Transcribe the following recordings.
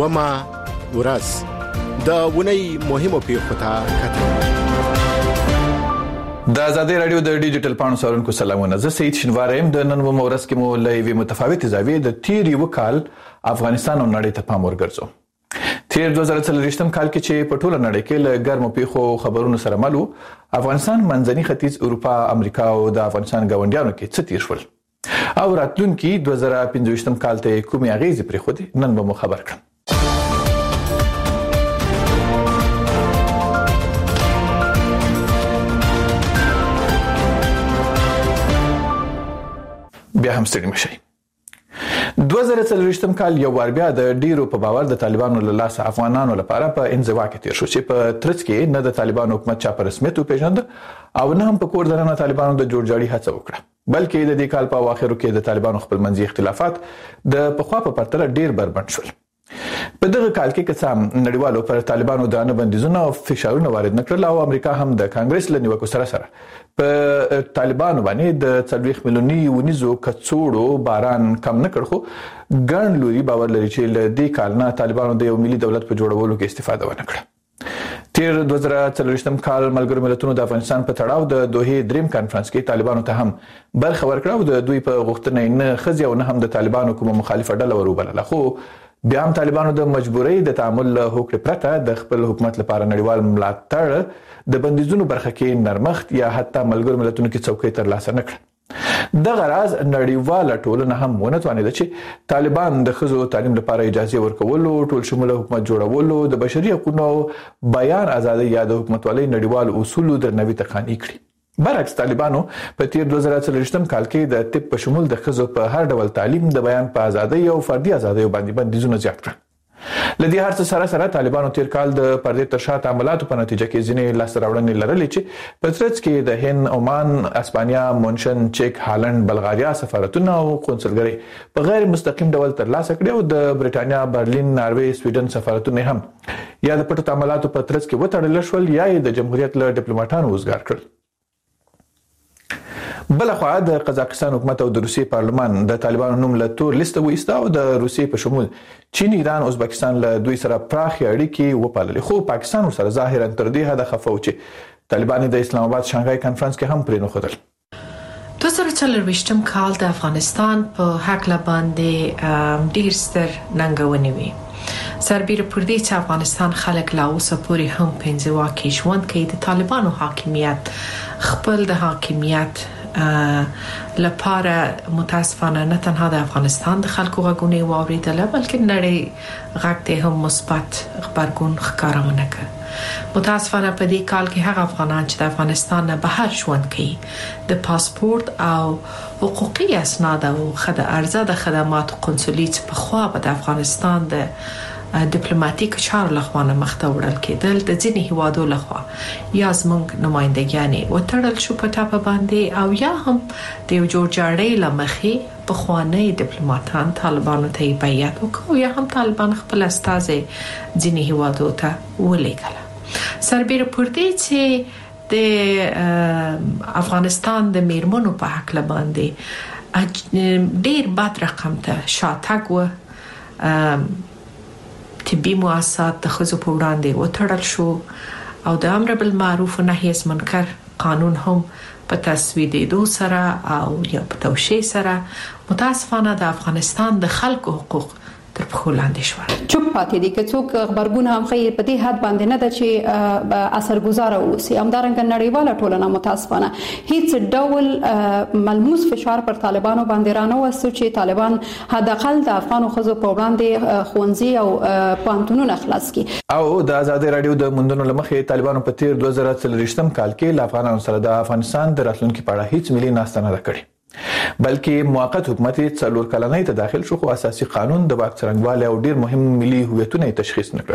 دوما ورځ د ونی مهمو پیښو ته کتل. د آزادۍ رادیو د ډیجیټل پاڼو څارونکو سلامونه. زه سید شینواری يم. د نن ورځ کې مو له یوې متفاوتې زاویې د تیر یو کال افغانستان او نړۍ ته پام ورګرځو. تیر 2023 کال کې چې په ټوله نړۍ کې له ګرمو پیښو خبرونو سره مل وو، افغانستان منځني ختیځ اروپا، امریکا او د افغانستان ګاونډیانو کې څه تیر شول او راتلونکي 2025 کال ته کومې اغیزې پرېښودې، نن به مو خبر کړم. بیا هم ستړي مشئ. 2023 کال یو وار بیا د ډیرو په باور د طالبانو له لاسه افغانانو لپاره په انزوا کې تیر شو چې په ترڅ کې نه د طالبانو حکومت چا په رسمیت وپېژند او نه هم په کور دننه طالبانو د جوړجاړي هڅه وکړه، بلکې د دې کال په اواخرو کې د طالبانو خپلمنځي اختلافات د پخوا په پرتله ډیر بربنډ شول. په دغه کال کې قسم نړیوالو پر طالبانو د نه بندیزونو او فشارونو وارد نکړل او امریکا هم د کانګرس له نیوکو سره په طالبانو باندې د 40 میلیوني ونیزو کڅوړو باران کم نکړ، خو ګڼ لوري باور لري چې له دې کال نه طالبانو د یو ملي دولت په جوړولو کې استفاده ونکړه. تیر 2023 کال ملګرو ملتونو د افغانستان په تړاو د دوحې دریم کانفرنس کې طالبانو ته هم برخه ورکړه او د دوی په غوښتنه نه خزي او نه هم د طالبانو کومه مخالفه ډله وروبلله، خو بیا هم طالبانو د مجبورۍ د تعامل له هوکړې پرته د خپل حکومت لپاره نړیوال ملاتړ د بندیزونو برخه کې نرمښت یا حتی ملګرو ملتونو کې څوکۍ ترلاسه نکړه. دغه راز نړیواله ټولنه هم ونه توانېده چې طالبان د ښځو تعلیم لپاره اجازه ورکولو، ټول شموله حکومت جوړولو، د بشري حقوقو بیان ازادۍ یا د حکومتولۍ نړیوال اصولو درناوي ته قانع کړي. برعکس طالبانو په تیر 2023 کال کې د طب په شمول د ښځو په هر ډول تعلیم، د بیان په ازادۍ او فردي ازادۍ باندې بندیزونه زیات کړل. لدې هر څه سره طالبانو تیر کال د پردې تر شا تعاملاتو په نتیجه کې ځینې لاسته راوړنې لرلې چې په ترڅ کې د هند، عمان، اسپانیا، مونشن، چک، هالند، بلغاریا سفارتونه او قونسلګرۍ په غیر مستقیم ډول ترلاسه کړي او د بریټانیا، برلین، ناروې، سویډن سفارتونه هم یا د پټو تعاملاتو په ترڅ کې وتړل شول یا د جمهوریت له ډیپلوماټانو وزګار کړل. بلخوا د قزاقستان حکومت او د روسیې پارلمان د طالبانو نوم له تور لیسته وایسته او د روسیې په شمول چین، ایران، ازبکستان له دوی سره پراخې اړیکې وپاللې، خو پاکستان ورسره ظاهرا تر دې حده خفه و چې طالبان د اسلام آباد شانګهای کانفرنس کې هم پرې نښودل. 2024 کال د افغانستان په هکله باندې ډیر ستر ننګونې وي. سربیره پر دې چې افغانستان خلک لا اوسه پورې هم په انزوا کې ژوند کوي، د طالبانو حاکمیت خپل د حاکمیت لپاره متاسفانه نه تنها د افغانستان د خلکو غږونه واوریدل، بلکې نړۍ غږ ته هم مثبت خبرګون ښکارونه کړ. متاسفانه په دې کال کې هغه افغانان چې د افغانستان نه بهر ژوند کوي د پاسپورت او حقوقي اسناد او ارزه د خدماتو قونسلي په خوا د افغانستان د ډیپلوماټیک چارو لخوا مخته وړل کېدل، د ځینې هیوادو لخوا یا زموږ نمائندګانې وتړل شو په ټاپه باندې او یا هم د یو جوړجاړي لمخې په خوانی ډیپلوماټان طالبانو ته بیعت وکړو یا هم طالبان خپل استازي ځینې هیوادو ته ولېږل. سربیره پر دې چې د افغانستان د میرمنو په حق باندې ډیر بد رقم ته شاتګ و، طبي مؤسسات د ښځو په وړاندې وتړل شو او د امر بالمعروف و نهي عن المنکر قانون هم په تصویبېدو سره او یا په توشیح سره متاسفانه د افغانستان د خلکو حقوق تر پښو لاندې شو. چوپ پاتې دي که څوک خبرګون هم خیر په دې حد باندې نه ده چې اثرګذار اوسي. همدارنګه نړیواله ټولنه متاسفانه هیڅ ډول ملموس فشار پر طالبانو باندې رانه وسو چې طالبان حداقل د افغان ښځو په وړاندې ښوونځي او پوهنتونونه خلاص کړي. او د آزادۍ رادیو د موندنو لمخې طالبانو په تیر 2023 کال کې له افغانانو سره د افغانستان د راتلونکي په اړه هیڅ ملي ناسته نه کړې، بلکې موقت حکومت 4 کلنۍ ته داخل شو، خو اساسي قانون د واک څرنګوالي او ډیر مهم ملي هویتونه تشخیص نکړل.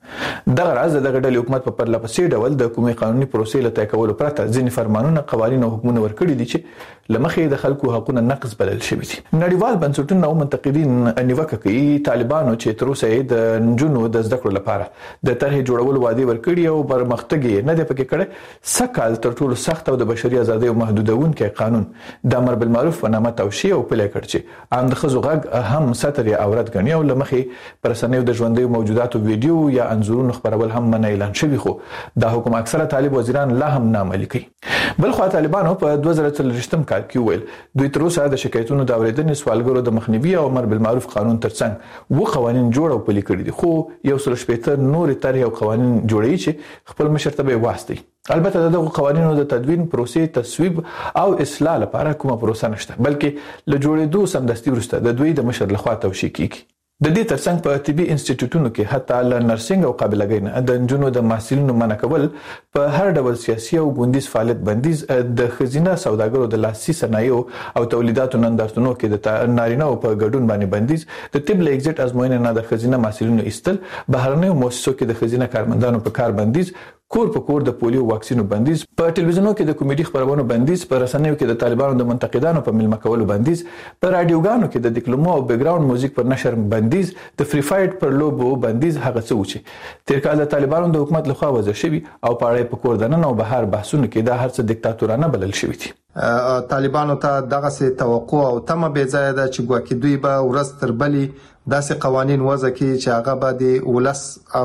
دغه راز د ډلې حکومت په پرله پسې ډول د کومې قانوني پروسې له طی کولو پرته ځینې فرمانونه قوانین او حکمونه ورکړي دي چې لمخې د خلکو حقوقونه نقض بلل شوي دي. نړیوال بنسټونه او منتقدین نیوکه کوي طالبانو چې تر اوسه د نجونو د زده کړو لپاره د طرحې جوړولو وعده ورکړي او پرمختګ یې نه دی پکې کړی. سکهال تر ټولو سخت او د بشري ازادۍ محدودونکي قانون د امر بالمعروف و نامه توشیح او پلي کړ چې عام د ښځو غږ هم ستر یا عورت ګڼي او لمخې پر رسنیو د ژوندۍ موجوداتو ویډیو یا انځورونو خبرول هم منع اعلان شوی، خو دا حکم اکثره طالب وزیران لا هم نه عملي کوي. بل خو طالبانو په 2023 کال کې ویل دوی تر اوسه د شکایتونو د اوریدنې سوالګرو د مخنیوي او امر بالمعروف قانون ترڅنګ و قوانين جوړ او پلي کړی دي، خو یو سل شپږ نور طرح او قوانين جوړي چې خپل مشرتبه واسطي. البته دغه قوانینو د تدوین پروسې تصویب او اصلاح لپاره کومه پروسه نشته، بلکې له جوړېدو سمدستي وروسته د دوی د مشر لخوا توشیح کیږي. د دې ترڅنګ په طبي انسټیټیوټونو کې حتی له نرسنګ او قابلګۍ نه د نجونو د محصلینو منع کول، په هر ډول سیاسي او بندیز فعالیت بندیز، د خزینه سوداګرو د لاسي صنایعو او تولیداتو نندارتونو کې د نارینه او په ګډون باندې بندیز، د طب له ایگزټ ازموینې نه د خزینه محصلینو ایستل، بهرنیو مؤسسو کې د خزینه کارمندانو په کار بندیز، کور په کور د پولیو واکسینو بندیز، په ټلویزیونو کې د کمیډي خبرونو بندیز، په رسنیو کې د طالبانو د منتقدانو په ملمه کولو بندیز، په رادیوګانو کې د ډیکلمو او بیک ګراوند موزیک پر نشر بندیز، د فری فایټ پر لوبو بندیز. هغه څه و چې تیر کال د طالبانو د حکومت لخوا وضع شوی او پاړې په کور دننه او بهر بحثونه کې دا هرڅه دیکتاتورانه بلل شوی دي. طالبانو ته دغه سي توقع او تمه به ځای ده چې ګواکې دوی به ورځ تر بلې داسې قوانين وضع کړي چې هغه به د ولس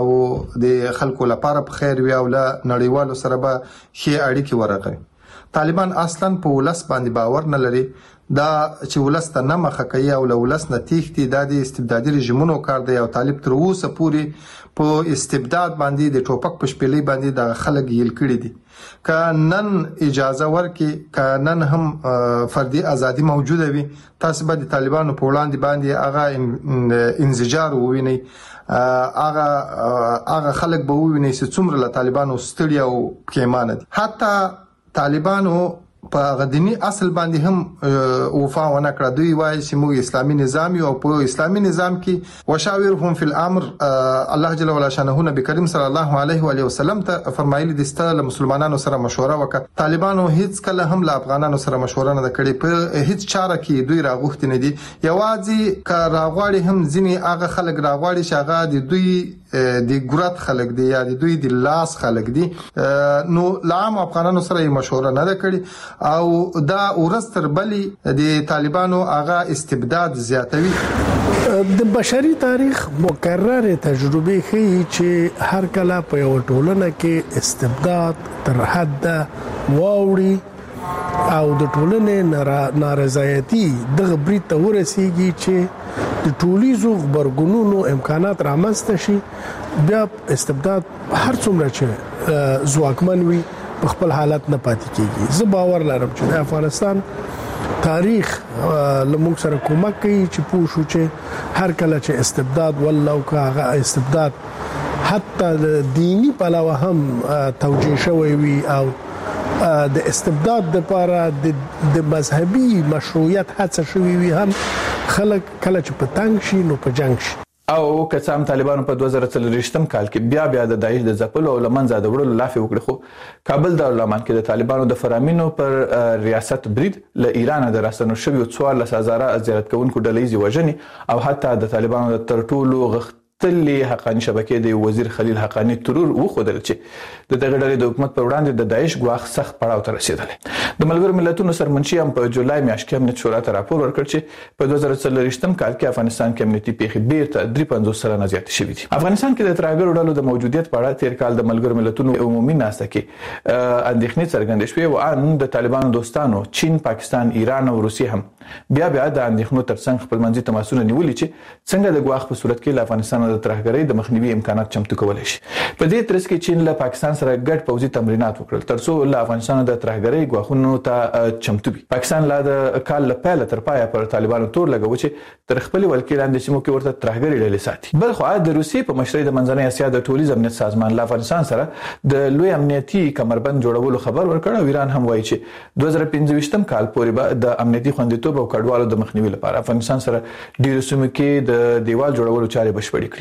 او د خلکو لپاره په خیر وي او له نړیوالو سره به ښه اړیکې ورغوي. طالبان اصلا په ولس باندې باور نه لري، دا چې ولس ته نه مخه کوي او له ولس نه تېښتي، دا د استبدادي رژیمونو کار دی او طالب تر اوسه پورې په استبداد باندې د ټوپک په شپېلې باندې د خلک یل کړي دي. که نن اجازه ورکي، که نن هم فردي ازادي موجوده وي، تاسو به د طالبانو په وړاندې باندې هغه انزجار ووینئ، هغه خلک به ووینئ چې څومره له طالبانو ستړي او پښیمانه دي. حتی طالبانو په غدنی اصل باندې هم وفا ونه کړه. دوی وایي چې موږ اسلامي نظام یو، په اسلامي نظام کې وشاورهم فی الامر الله جل وعلا شانه نبی کریم صلی الله علیه و آله وسلم ته فرمایلی دي ستاسو مسلمانانو سره مشوره وکړه. طالبانو هیڅ کله هم له افغانانو سره مشوره نه کړې، په هیڅ چاره کې دوی راغوښتي نه دي. یوازې کا راغواړي هم ځینی هغه خلک راغواړي چې هغه د دوی د ګرات خلک دي یا د دوی د لاس خلک دي، نو لام افغانانو سره مشوره نه کړي او دا ورځ تر بلې د طالبانو هغه استبداد زیاتوي. د بشري تاریخ مکرر تجربه ښيي چې هر کله په یو ټولنه کې استبداد تر حد واوړي او د ټولنې نارضایتي دغه برید ته ورسیږي چې د ټولیزو خبرګونونو امکانات رامنځته شي، بیا استبداد هر څومره چې ځواکمن وي په خپل حالت نه پاتې کیږي. زه باور لرم چې د افغانستان تاریخ لمونږ سره کومک کوي چې پوه شو چې هر کله چې استبداد والله او هغه استبداد حتی د دینی پلوه هم توجیه شوی وي او د استبداد لپاره د مذهبي مشروعیت هڅه شوی وي، هم خلک کله چې په تنګ شي نو په جنگ شي. او کڅام طالبانو په 2023 کال کې بیا د داعش د ځپلو او لمنځه د وړلو لافي وکړي، خو کابل دارالمان کې د طالبانو د فرامینو پر ریاست برید له ایران د راستنو شوی 14,000 زیارت کوونکو ډلې وژنې او حتی د طالبانو د ترټولو غختلي حقاني شبکې د وزیر خلیل حقانی ترور وخدل چې د دغه ډلې د حکومت پر وړاندې د داعش ګواښ سخت پړاو ته رسیدلی. د ملګرو ملتونو سرمنشي هم په جولای میاشت کې امنیت شورا ته راپور ورکړ چې په 2023 کال کې افغانستان کې امنیتي پیښې بیرته 53 سلنه زیاتې شوې دي. افغانستان کې د ترهګرو ډلو د موجودیت په اړه تیر کال د ملګرو ملتونو عمومي ناسته کې اندېښنې څرګندې شوې او ان د طالبانو دوستانو چین، پاکستان، ایران او روسیې هم بیا د اندېښنو ترڅنګ خپلمنځي تماسونه نیولي چې څنګه د ګواښ په صورت کې له افغانستان د ترهګرۍ د مخنیوي امکانات چمتو کولای شي. په دې ترڅ کې چین له پاکستان سره ګډ پوځي تمرینات وکړل ترڅو له افغانستان د ترهګرۍ ګواښونو ته چمتو وي. پاکستان لا د کال له پیل تر پایه پر طالبانو تور لګوي چې تر خپل ولکې لاندې سیمو کې ورته ترهګرۍ ډلې ساتي. بل خو د روسیې په مشرۍ د منځنۍ اسیا د ټولیز امنیت سازمان له افغانستان سره د لوی امنیتي کمربند جوړولو خبر ورکړ او ایران هم وایي چې 2025 کال پورې به د امنیتي خوندیتوب او کډوالو د مخنیوي لپاره افغانستان سره ډیرو سیمو کې د دیوال جوړولو چارې بشپړې کړي.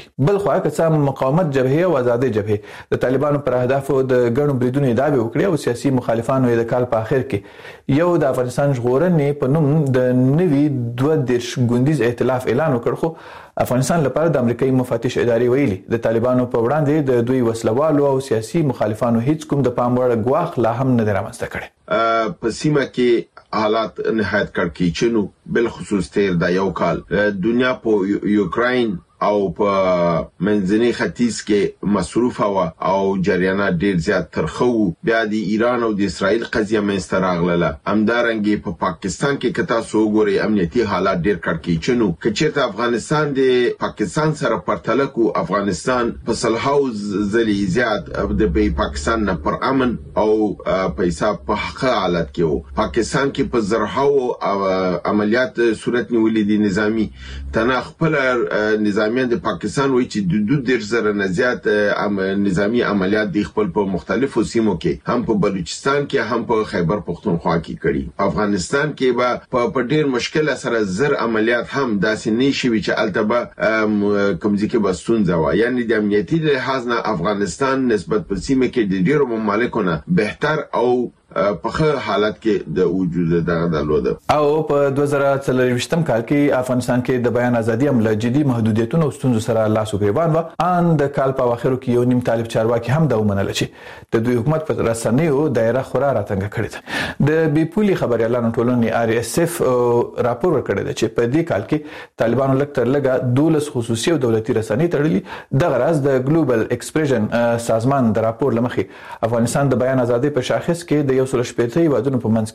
لري. بل خو که مقاومت جبهه او آزادي جبهه د طالبانو پر اهدافو د غنو بریدونو دعوی وکړي او سیاسي مخالفانو د کال په اخر کې یو د افغانستان ژغورنې په نوم د نوي 22 ګوندیز ائتلاف اعلان وکړ. خو افغانستان لپاره د امریکایي مفتش ادارې ویلي د طالبانو په وړاندې د دوی وسلوالو او سیاسي مخالفانو هیڅ کوم د پام وړ ګواښ لا هم نه رامنځته کړي. په سیمه کې حالات نهایت کړکېچنو بل خصوص تیر د یو کال دنیا په یوکرين او په منځني ختیځ کې مصروف او جریانات ډیر زیات ترخو. بیا د ایران او د اسرائیل قضیه منځته راغله. همدارنګه په پاکستان کې کتا سو ګوري امنیتي حالات ډیر کړکېچنو. کچېرته افغانستان د پاکستان سره پرتله کو افغانستان په صلحو ځلې زیات د پاکستان نه پر امن او پیسې په حق حالت کې وو. پاکستان کې په زرهاو عملیات صورت نیولې دي نظامی تنه خپل نظامی د پاکستان وایي چې د 2000 نه زیات نظامی عملیات د خپل په مختلفو سیمو کې هم په بلوچستان کې هم په خیبر پختونخوا کې کړي. افغانستان کې به په ډیر مشکل سره زر عملیات هم داسې نشي چې البته کومځي کې بسونځه و. یعنی د امنیتي لحاظ نه افغانستان نسبت په سیمه کې د ډیرو ممالکونو بهتر او په حالت کې د وجود دغه درلوده. او په 2023م کال کې افغانستان کې د بیان ازادي هم له جدي محدودیتونو او ستونزو سره لاس وګریوان و. ان د کال په اواخرو کې یو نیم طالب چارواکي هم دا ومنل چې د دوی حکومت په رسنیو دایره خورا راتنګ کړی ده. د بیپولي خبريالانو ټولنې RSF راپور ورکړی دی چې په دې کال کې طالبانو لکتر لګه 12 خصوصي او دولتي رسنۍ تړلي. د غرض د ګلوبل ایکسپریشن سازمان د راپور لمخې افغانستان د بیان ازادي په شاخص کې د 180 هیوادونو په منځ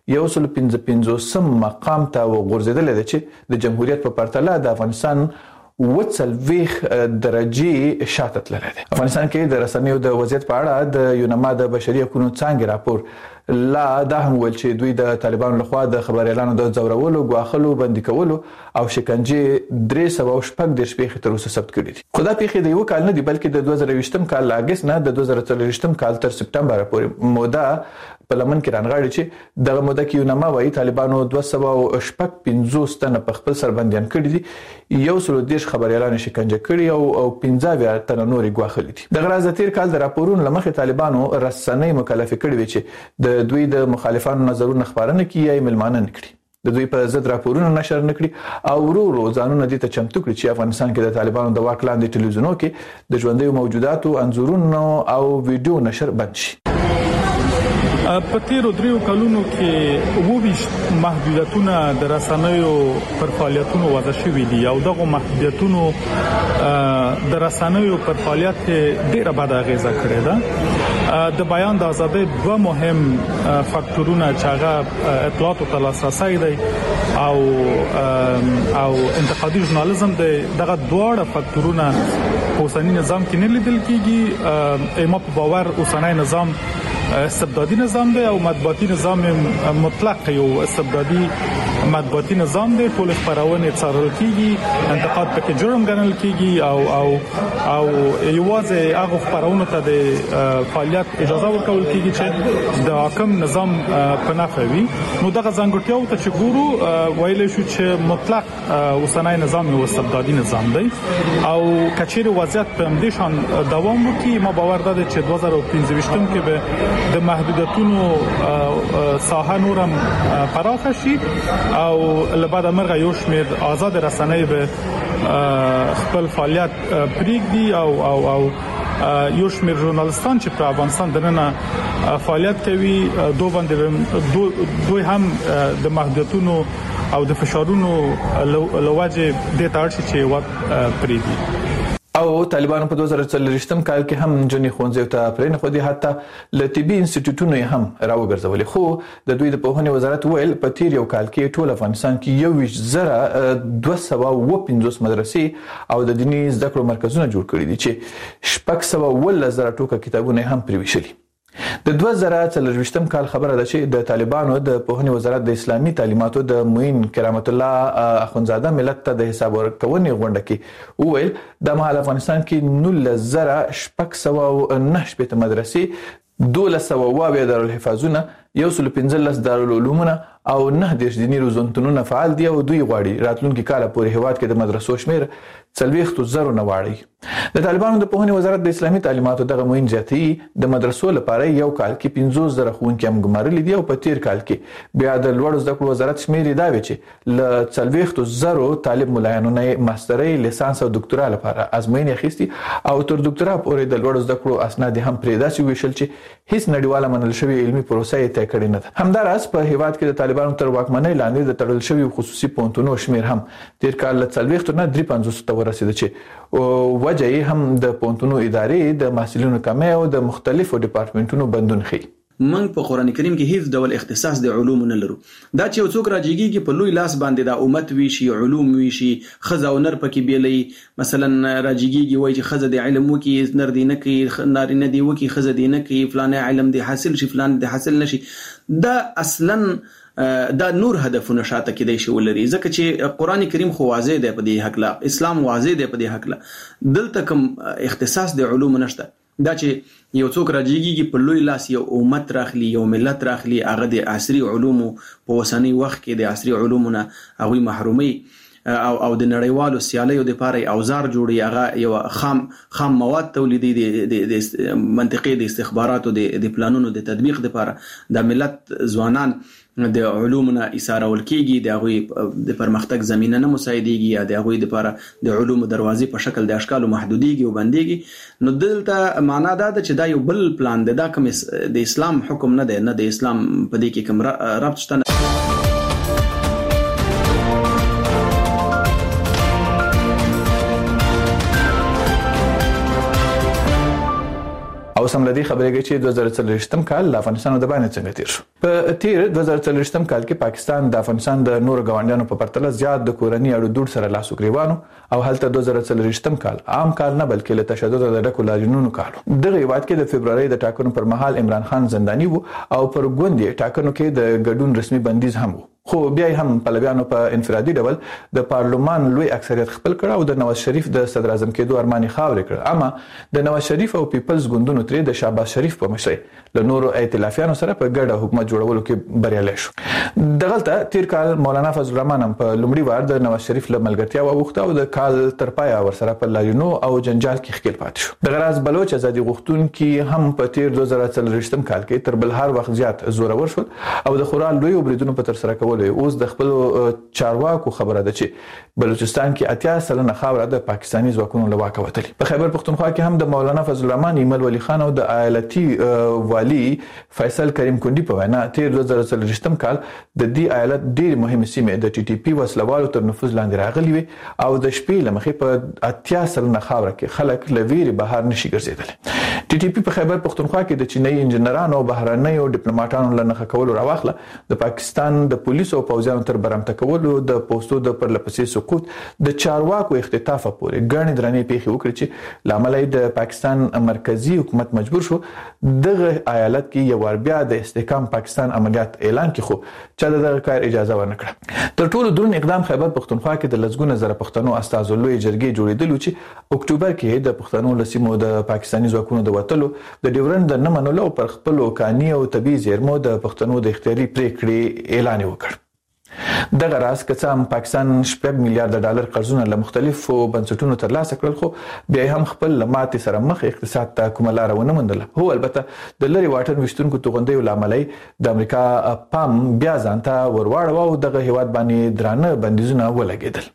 کې 155 مقام ته وغورځیدل دي چې د جمهوریت په پرتله د افغانستان وڅلويخ درجه شاته تللی دی. افغانستان کې د رسنیو د وضعیت په اړه د یونما د بشري حقوقو څنګه راپور لا دا هم ول چې دوی د طالبانو لخوا د خبريالانو د ځورولو، غواخلو، بندي کولو او شکنجه 316 پیښې تر اوسه ثبت کړي دي. خو دا پیښې د یو کال نه دي بلکې د 2020م کال له اگست نه د 2023م کال تر سپټمبر پورې موده په لمن کې رانغاړي چې دغه موده کې یونما وايي طالبانو 215 تنه په خپل سربنديان کړي دي. 110 خبريالان شکنجه کړي او 15 تنه نور غواخلي دي. د غرض تیر کال د راپورونو لمخې طالبانو رسنۍ مکلف کړي وي چې د دوی د مخالفانو نظرونه خبرونه کوي یا ملمانه نکړي. د دوی په ضد راپورونه نشر نکړي او ورو ځانونه دي ته چمتو کړي چې افغانستان کې د طالبانو د واک لاندې ټلویزیونونو کې د ژوندۍ موجوداتو انځورونو او ویډیو نشر بند شي. په تیرو دریو کلونو کې وویش محدودیتونه د رسنیو پر فعالیتونو وضع شوي دي او دغه محدودیتونو د رسنیو پر فعالیت ډیره بد اغیزه کړې ده. د بیان د ازادۍ دوه مهم فاکتورونه چې هغه اطلاعات او لاسرسي دي او انتقادي ژورنالیزم دغه دواړه فاکتورونه په اوسنی نظام کې نه لیدل کیږي. ما په باور اوسنی نظام استبدادي نظام دی او مطبوعاتي نظام مطلق یو استبدادي مطبوعاتي نظام دی. ټول خبرونه څارل کیږي، انتقاد پکې جرم ګڼل کیږي او یوازې هغه خبرونه ته د فعالیت اجازه ورکول کیږي چې د حاکم نظام په نفع وي. نو دغه ځانګړتیاو ته چې ګورو ویل شو چې مطلق اوسنۍ نظام یو استبدادي نظام دی او کچېره وضعیت په همدې شان دوام وکړي. ما باور ده چې 2015م کې به د محدودیتونو ساحه نورم پراخه شي او لبعد مرغه یو شمیر آزاد رسنۍ به خپل فعالیت پریږدي او یو شمیر ژورنالیستان چې په افغانستان دننه فعالیت کوي دوی هم د محدودیتونو او د فشارونو لوجه د تارشي چې وخت پریږدي. او طالبانو په 2023م کال کې هم جنې خونځو ته پرېنه خو دي حتی لطبي انسټیټیوټونو هم راوګرځولې. خو د دوی د پوهنې وزارت ویل په تیر یو کال کې ټول افغانستان کې 215 مدرسې او د دیني زده کړو مرکزونه جوړ کړي دي چې 610 ټوکه کتابونه هم پریوشلي. د 2023م کال خبره ده چې د طالبانو د پوهنې وزارت د اسلامي تعلیماتو د معین کرامت الله اخونزاده ملت ته د حساب ورکونې غونډه کې وویل د مهال افغانستان کې 19609 مدرسې 1200 دارالحفاظونه 115 دارالعلومونه او 9 دیني روزنتونونه فعال دي او دوی غواړي راتلونکي کال پورې هیواد کې د مدرسو شمیر 40,000 نه واړي. د طالبانو د پوهنې وزارت د اسلامي تعلیماتو دغه موین جاتي د مدرسو لپاره یو کال کې 15,000 ښوونکي هم ګمارلي دي او په تیر کال کې بیا د لوړو زده کړو وزارت شمیر دا وی چې ل 40,000 طالب ملایانو نه ماسترۍ لیسانس او ډاکټرا لپاره ازموینې اخیستي او تر ډاکټرا پورې د لوړو زده کړو اسناد هم پرې داسې ویشل چې هیڅ نړیواله منل شوی علمي پروسه یې طی کړې نه ده. همداراز په هیواد کې د طالبانو تر واکمنۍ لاندې د تړل شوی خصوصي پونتونو شمیر هم تیر کال ل 40 نه 53 ته ورسېد چې وجه یې هم د پونتونو ادارې د محصلینو کمی او د مختلفو ډپارټمنټونو بندون ښيي. من په قران کریم کې هیڅ ډول اختصاص د علوم نه لرو. دا چې یو څوک راځيږي په لوی لاس باندې د امت وی شي علوم وی شي خزه او نر پکې بیلې مثلا راځيږي وای چې خزه د علم وکي نر دی نه کوي نارینه دی وکي خزه دی نه کوي فلانه علم دی حاصل شي فلان دی حاصل نشي. دا اصلا دا نور هدفونه شاته کېدای شي ولري ځکه چې قران کریم خو واضح دی په دې حق لا اسلام واضح دی په دې حق لا دلته کوم اختصاص د علوم نشته. دا چې یو څوک راځيږي په لوی لاس یو امت راخلي یو ملت راخلي هغه د عصري علومو په وسنی وخت کې د عصري علومونه هغه محرومي او د نړیوالو سیالیو د لپاره اوزار جوړي هغه یو خام مواد تولیدي د منطقي د استخباراتو د پلانونو د تطبیق لپاره د ملت ځوانان د علومنا اسارول کیږي د هغه د پرمختګ زمينه نه مساعديږي یا د هغه لپاره د علومو دروازې په شکل د اشکالو محدوديږي او بنديږي. نو دلته معنا دا چې دا یو بل پلان دی دا کوم د اسلام حکم نه دی نه د اسلام په دې کې کوم ربط شته. او سملدي خبرې کوي چې 2023م کال د افغانستان د باندې څنګه تیر شو. په تیر 2023م کال کې پاکستان د افغانستان د نور غونډیانو په پرتله زیات د کورنۍ اړو دوړ سره لاس وګریوانو او هلته 2023م کال عام کال نه بلکې له تشدد د ډکو لاجنونو کالو. دغه هیواد کې د فبرवरी د ټاکنو پر مهال عمران خان زنداني وو او پر ګوندې ټاکنو کې د ګډون رسمي بندیز هم وو. خو بیا هم پلویانو په انفرادي ډول د پارلمان لوی اکثریت خپل کړ او د نواز شریف د صدر اعظم کېدو ارماني خاورې کړ. اما د نواز شریف او پیپلز ګوندونو ترې د شهباز شریف په مشرۍ له نورو ائتلافیانو سره په ګډه حکومت جوړولو کې بریالي شو. دغلته تیر کال مولانا فضل الرحمن په لومړي وار د نواز شریف له ملګرتیا وغوښته او د کال تر پایه ورسره په لاجنو او جنجال کې ښکیل پاتې شو. د غراز بلوچ ازادي غوښتونکي هم په تیر 2023م کال کې تر بل هر وخت زیات زورور شول او د خورال لوی بریدونو په تر سره کولو اوس د خپل چارواکو خبره ده چې بلوچستان کې 80% خاوره د پاکستاني ځواکونو له واکه وتلي. په خیبر پختونخوا کې هم د مولانا فضل الرحمن ایمل ولی خان او د ایالتي والی فیصل کریم کندی په وینا تیر 2023م کال د دې ایالت ډېر مهمه سیمه د ټي ټي پی وسلوالو تر نفوذ لاندې راغلي وي او د شپې لمخې په 80% خاوره کې خلک لویری بهر نشي ګرځیدل. ټي ټي پی په خیبر پختونخوا کې د چینایي انجنیرانو او بهرنیو ډیپلوماټانو لنخه کولو راوخله د پاکستان د پولیسو او پوځیانو تر برمته کولو د پوسټو د پرلپسې سقوط د چارواکو اختطاف پورې ګڼې درنې پیښې وکړي چې لامل یې د پاکستان مرکزی حکومت مجبور شو دغه ایالت کې یو ور بیا د استحکام پاکستان عملیات اعلان کړي خو چې دغه کار اجازه ورنکړه. تر ټولو درون اقدام خیبر پختونخوا کې د لزګونه زره پښتنو استازو لوی جرګې جوړېدل چې اکتوبر کې د پښتنو لسیمو د پاکستاني ځواکونو د وټلو د ډیورند د نه منلو پر خپل وکانی او طبي زیرمو د پښتنو د اختیاري پریکړې اعلان وکړ. دغه راز که هم پاکستان 8 میلیارډ ډالر قرضونه له مختلفو بنسټونو ترلاسه کړل خو بیا هم خپل لماتې سره مخ اقتصاد ته کومه لار ونه موندله. هو البته د لری واټن وشتونکو توغندیو لامل د امریکا پام بیا ځانته ورواړو او دغه هیواد باندې درانه بندیزونه ولګیدل.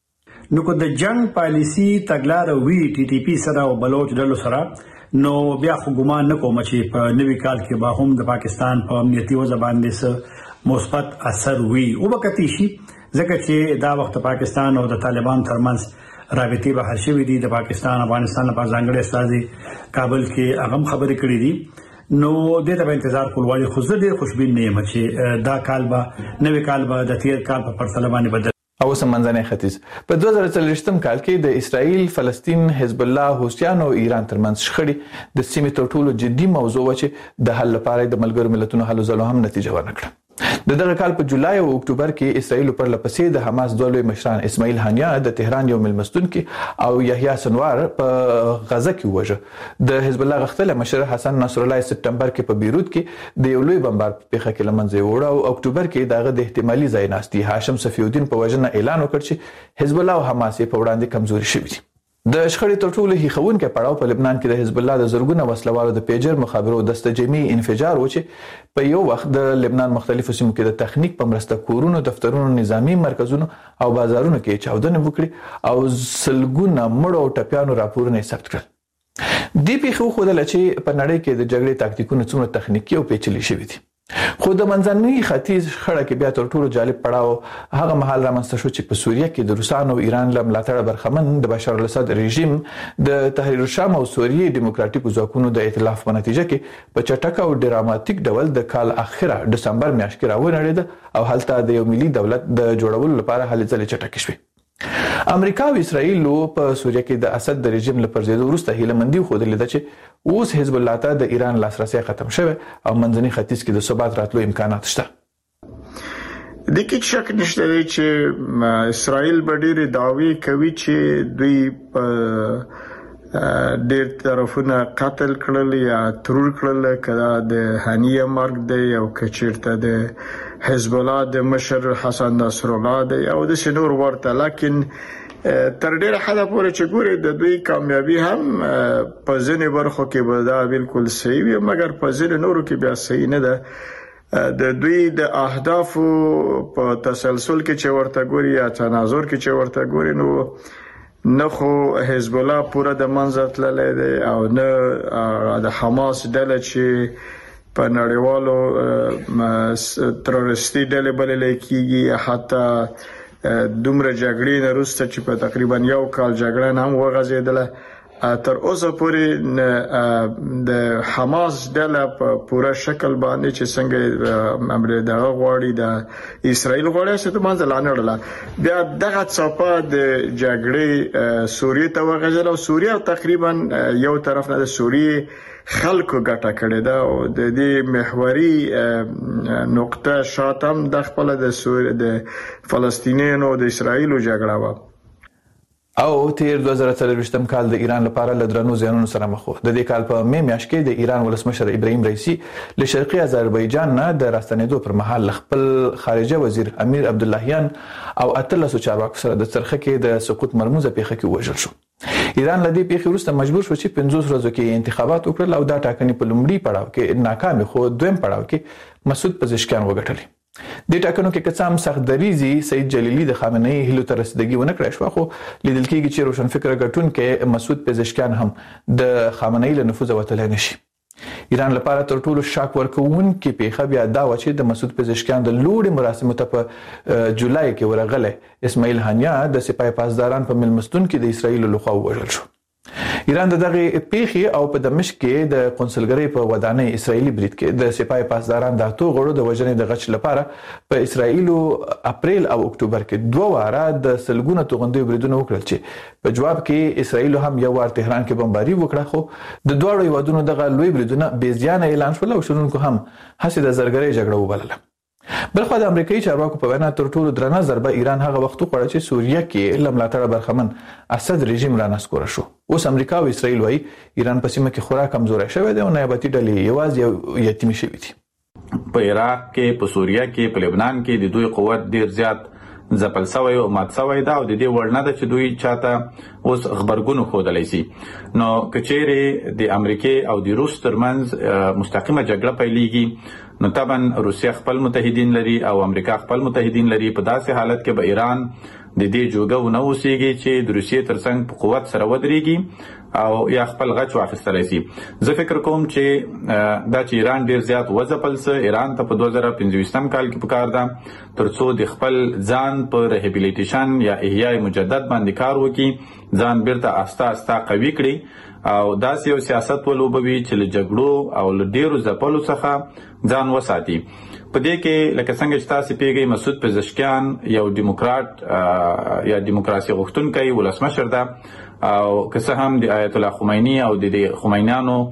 نو کو د جنگ پالیسی تګلار وی ټي ټي پی سره او بلوچ ډلو سره نو بیا خو ګمان نکوم چې په نوي کال کې به هم د پاکستان په امنیتي وضع باندې مثبت اثر وی او وکتی شي ځکه چې دا وخت پاکستان او د طالبان ترمنځ رابطې به هر شوي دي. د پاکستان افغانستان لپاره ځانګړي استازي کابل کې هغه خبرې کړې دي نو د دې انتظار کول وایي خو زه ډېر خوشبین نه یم چې دا کال به نوي کال به د تیر کال په پرتله باندې بدل او سمندري ختیځ په 2023م کال کې د اسرائیل، فلسطین، حزب الله، حوثیان او ایران ترمنځ شخړې د سیمې تر ټولو جدي موضوع و چې د حل لپاره د ملګرو ملتونو هلو ځلو هم نتیجه ورنکړه. د دغه کال په جولای او اکتوبر کې اسرائیل پر لپسې د حماس دوه لوی مشران اسماعیل هانیا د تهران یو ملمستون کې او یحیی سنوار په غزه کې وژه. د حزب الله غختل مشر حسن نصر الله سپتمبر کې په بیروت کې د یو لوی بمبار په پیښه کې لمنځه وړ او اکتوبر کې دغه د احتمالي ځای ناستي هاشم صفی الدین په وژنه اعلان وکړ چې حزب الله او حماس په وړاندې کمزوري شوي دي. د شخړې تر ټولو هیښوونکی پړاو په لبنان کې د حزب الله د زرګونه وسلوالو د پیجر مخابرو دسته جمعي انفجار و چې په یو وخت د لبنان مختلفو سیمو کې د تخنیک په مرسته کورونو، دفترونو، نظامی مرکزونو او بازارونو کې چاودنې وکړي او سلګونه مړو او ټپیانو راپورونه ثبت کړل. دې پیښو ښودله چې په نړۍ کې د جګړې تاکتیکونه څومره تخنیکي او پیچلي شوي دي. خو د منځني ختیځ خړه کې بیا تر ټولو جالب پړاو هغه مهال رامنځته شو چې په سوریه کې د روسانو او ایران له ملاتړه برخمن د بشار الاسد رژیم د تحریر الشام او سوریې دیموکراتیکو ځواکونو د ائتلاف په نتیجه کې په چټک او ډراماتیک ډول د کال اخره دسمبر میاشت کې راونړېده او هلته د یو ملي دولت د جوړولو لپاره هلې ځلې چټکې شوې. امریکا او اسرائیل په سوریه کې د اسد د رژیم له پرځېدو وروسته هیله ښودلې ده چې اوس حزب الله ته د ایران لاسرسی ختم شوی او منځني ختیځ کې د ثبات راتلو امکانات شته. د کې شک نشته چې اسرائیل به ډېرې دعوی کوي چې دوی ډېر طرفونه قتل کړل یا ترور کړل، کله د هانیه مرګ دی او کچیرته د حزب الله د مشر حسن نصر الله دی او د شنور ورته، لیکن تر ډیره حد پورې چې ګوري د دوی کامیابی هم په ځینې برخو کې به دا بالکل صحیح وي، مګر په ځینې نورو کې بیا صحیح نه ده. د دوی د اهدافو په تسلسل کې چې ورته ګوري یا تناظر کې چې ورته ګوري نو نه خو حزب الله پوره د منځ تللی دی او نه د حماس ډله چې په نړیوالو تروریستي ډلې بللې کیږي، حتی دومره جګړې نه وروسته چې په تقریبا یو کال جګړه هم وغځېدله، تر اوسه پورې د حماس ډله په پوره شکل باندې چې څنګه امریکا غواړي د اسرائیل غواړي چې د منځ لاندې بیا دغه څاپه د جګړې سوریه ته وغځېدله او سوریه تقریبا یو طرف نه د سوریه خلکو ګټه کړې ده او د دې محوري نقطه شاتم د خپل د فلسطینیانو د اسرائیل جګړه و او تیر 2023 کال د ایران لپاره له درنو زیانونو سره مخ و. د دې کال په می میاشت کې د ایران ولسمشر ابراهیم رئیسی له شرقي آذربایجان نه د راستنېدو پر مهال خپل خارجه وزیر امیر عبداللهیان او 13 چارواکو سره د څرخه کې د سقوط مرموزه پیښه کې وژل شو. ایران لدی پیښې وروسته مجبور شو چې 50 ورځو کې انتخابات وکړل او دا ټاکنې په لومړي پړاو کې ناکام خو دویم پړاو کې مسعود پزشکیان وګټل. د ټاکنو کې کڅام سخت دریزي سید جلیلی د خامنه‌ای هلو تر رسیدګي ونه کړی شو، خو لیدل کېږي چې روشنفکر ګټون کې مسعود پزشکیان هم د خامنه‌ای له نفوذ وتلی نشي. ایران لپاره تر ټولو شاک ورکوونکې پیښه بیا دا و چې د مسعود پزشکیان د لوړې مراسمو ته په جولای کې ورغلی اسماعیل هانیا د سپاه پاسداران په ملمستون کې د اسرائیل لخوا ووژل شو. ایران دغه پیښې او په دمشق کې د قونسلګرۍ په ودانۍ اسرایلی برید کې د سپاه پاسداران د اتو غړو د وژنې د غچ لپاره په اسرایل اپریل او اکتوبر کې دوه واره د سلګونه توغندي بریدونه وکړل چې په جواب کې اسرایل هم یو وار تهران کې بمباري وکړه، خو د دوه هیوادونو دغه لوی بریدونه بې زیانه اعلان شول او شرونکو هم هڅه د زرګرۍ جګړه وبلله. بلخو د امریکایي چارواکو په وینا تر ټولو درنه ضربه ایران هغه وخت وکړه چې سوریه کې لملاتړ برخمن اسد رژیم را نسکور شو. اوس امریکا او اسرائیل وايي ایران په سیمه کې خورا کمزوري شوی دی او نیابتي ډلې یوازې یتیمي شوی دي. په عراق کې، په سوریه کې، په لبنان کې د دوی قوت ډیر زیات ځپل شوی او مات شوی دا او د دې وړ نه ده چې دوی چاته اوس خبرګون خودلای شي. نو کچېره د امریکای او د روس ترمنځ مستقیمه جګړه پیلېږي نو طبعا روسیا خپل متحدین لري او امریکا خپل متحدین لري. په داسې حالت کې به ایران د دې جوګه نه وسیږي چې د روسیې ترڅنګ په قوت سره ودرېږي او یا خپل غچ واخیستلی شي. زه فکر کوم چې دا چې ایران ډیر زیات وځپل سه ایران ته په 2025 کال کې پکار ده ترڅو د خپل ځان په ریهابیلیټیشن یا احیاء مجدد باندې کار وکړي، ځان بیرته آسته آسته قوي کړي او داسې یو سیاست ولوبوي چې له جګړو او له ډیرو ځپلو څخه ځان وساتي. په دې کې لکه څنګه چې تاسو پیږئ مسعود پزشکیان یو دیموکرات یا دیموکراسي غوښتونکی ولسمشر ده او که څه هم د آیت الله خمینی او د خمینیانو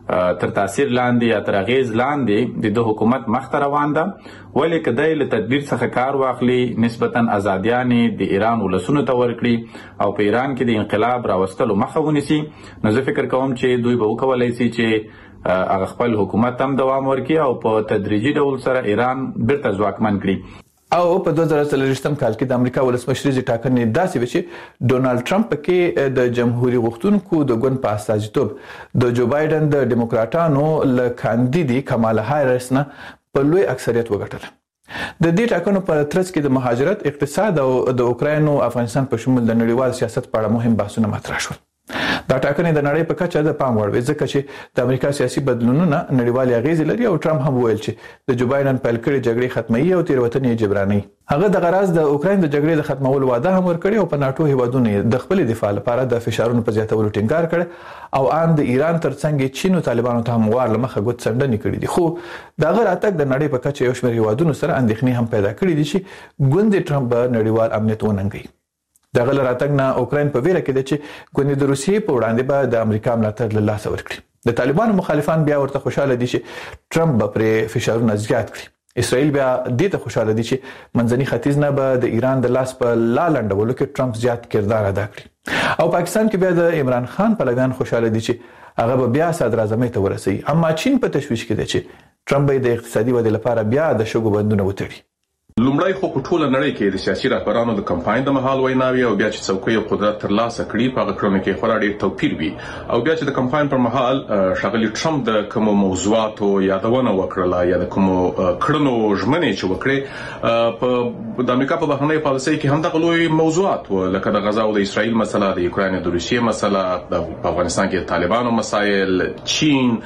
تر تاثیر لاندې یا تر غیز لاندې د حکومت مخ روان ده ولې کدی له تدبیر څخه کار واخلي نسبتاً ازادیانې د ایران ولسونو ته ورکړي او په ایران کې د انقلاب راوستلو مخه ونیسي نو زه فکر کوم چې دوی به وکولای شي چې هغه خپل حکومت هم دوام ورکړي او په تدریجي ډول سره ایران بیرته ځواکمن کړي او په 2023 کال کې د امریکا ولسمشریزي ټاکنې داسې وشي ډونالد ټرمپ کې د جمهوریت غوښتونکو د ګوند په استازیتوب د جو بایدن د ډیموکراټانو له کاندیدي کمالا هاریس نه په لوی اکثریت وګټل د دې ټاکنو په ترڅ کې د مهاجرت اقتصاد او د اوکراین او افغانستان په شمول د نړیوال سیاست په اړه مهم بحثونه مطرح شول دا ټاکنې د نړۍ په کچه د پام وړ وي ځکه چې د امریکا سیاسي بدلونونه نړیوال اغیز لري او ټرمپ هم ویل چې د جو بایدن پیل کړي جګړې ختمي او تیروتنې جبراني هغه د غراض د اوکراین د جګړې د ختمولو وعده هم ورکړي او په ناتو هیوادونو د خپل دفاع لپاره د فشارونو په زیاتولو ټینګار کړي او ان د ایران ترڅنګ چین او طالبانو ته هم وار لمخه غوت څنډنې کړې دي خو دا غیر اتک د نړۍ په کچه یو شمېر هیوادونو سره اندېښنې هم پیدا کړې دي چې ګوند ټرمپ نړیوال امنیت وننګي دغه لراتګ نه اوکراین په ویره کې د چې ګوند د روسیې په وړاندې به د امریکا ملاتړ له لاسه ورکړي د طالبانو مخالفان بیا ورته خوشاله دي چې ټرمپ به پر فشارونه زیات کړي اسرائیل بیا د ته خوشاله دي چې منځني ختیځ نه به د ایران د لاس په لالندولو کې ټرمپ زیات کردار ادا کړي او پاکستان کې بیا د عمران خان پلویان خوشاله دي چې هغه به بیا صدر اعظم ته ورسي اما چین په تشویش کې دی چې ټرمپ به د اقتصادي ودې لپاره بیا د شګو بندونه وتړي لومړی خو په ټوله نړۍ کې د سیاسي رهبرانو د کمپاین د مهال ویناوي او بیا چې څوکۍ او قدرت ترلاسه کړي په هغه کې خورا ډېر توپیر وي او بیا چې د کمپاین پر مهال ښاغلي ټرمپ د کوم موضوعاتو یادونه وکړه یا د کوم کړنو ژمنې چې وکړي په د امریکا په بهرنۍ پالیسۍ کې هم دغه لوی موضوعات لکه د غزا او د اسرائیل مسله د یوکرين د روسیې مسله په افغانستان کې طالبانو مسایل چین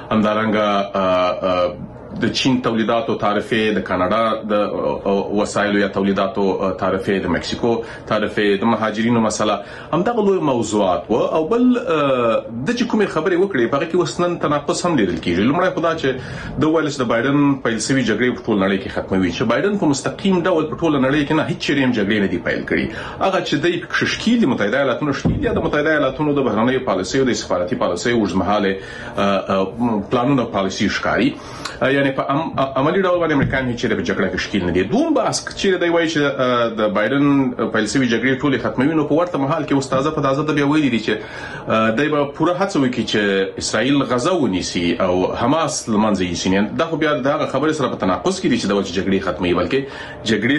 همدارنګه د چین تولیداتو تعرفه د کاناډا د وسایلو یا تولیداتو تعرفه د مکسیکو تعرفه د مهاجرینو مسله هم دغه لوی موضوعات او بل د کومې خبرې وکړي په هغه کې وسنن تناقض هم لیدل کیږي لومړی خدا چې د وایلس د بایدن پیل شوی جګړې په ټول نړۍ کې ختموي چې بایدن په مستقیم ډول په ټول نړۍ کې نه هیڅ چیرې هم جګړې نه دی پیل کړي هغه چې د شکل متحده ایالاتونو شکل یا د متحده ایالاتونو د بهرنۍ پالیسۍ او د سفارتي پالیسۍ اوږدمهاله پلانونه پالیسي ښکاري یعنی په عملی ډول باندې امریکایان هیڅ چیرې په جګړه کې شکل نه دي دوم باس چې دی وایي چې د بایدن فلسفي جګړې ټول ختموي نو په ورته مهال کې استاد په تازه د بیا ویلي دي چې دای په پوره هڅه وکړي چې اسرائیل غزا ونیسي او حماس لمنځه یوسي دا خو بیا دغه خبره سره په تناقض کې دي چې د وجه جګړې ختموي بلکې جګړې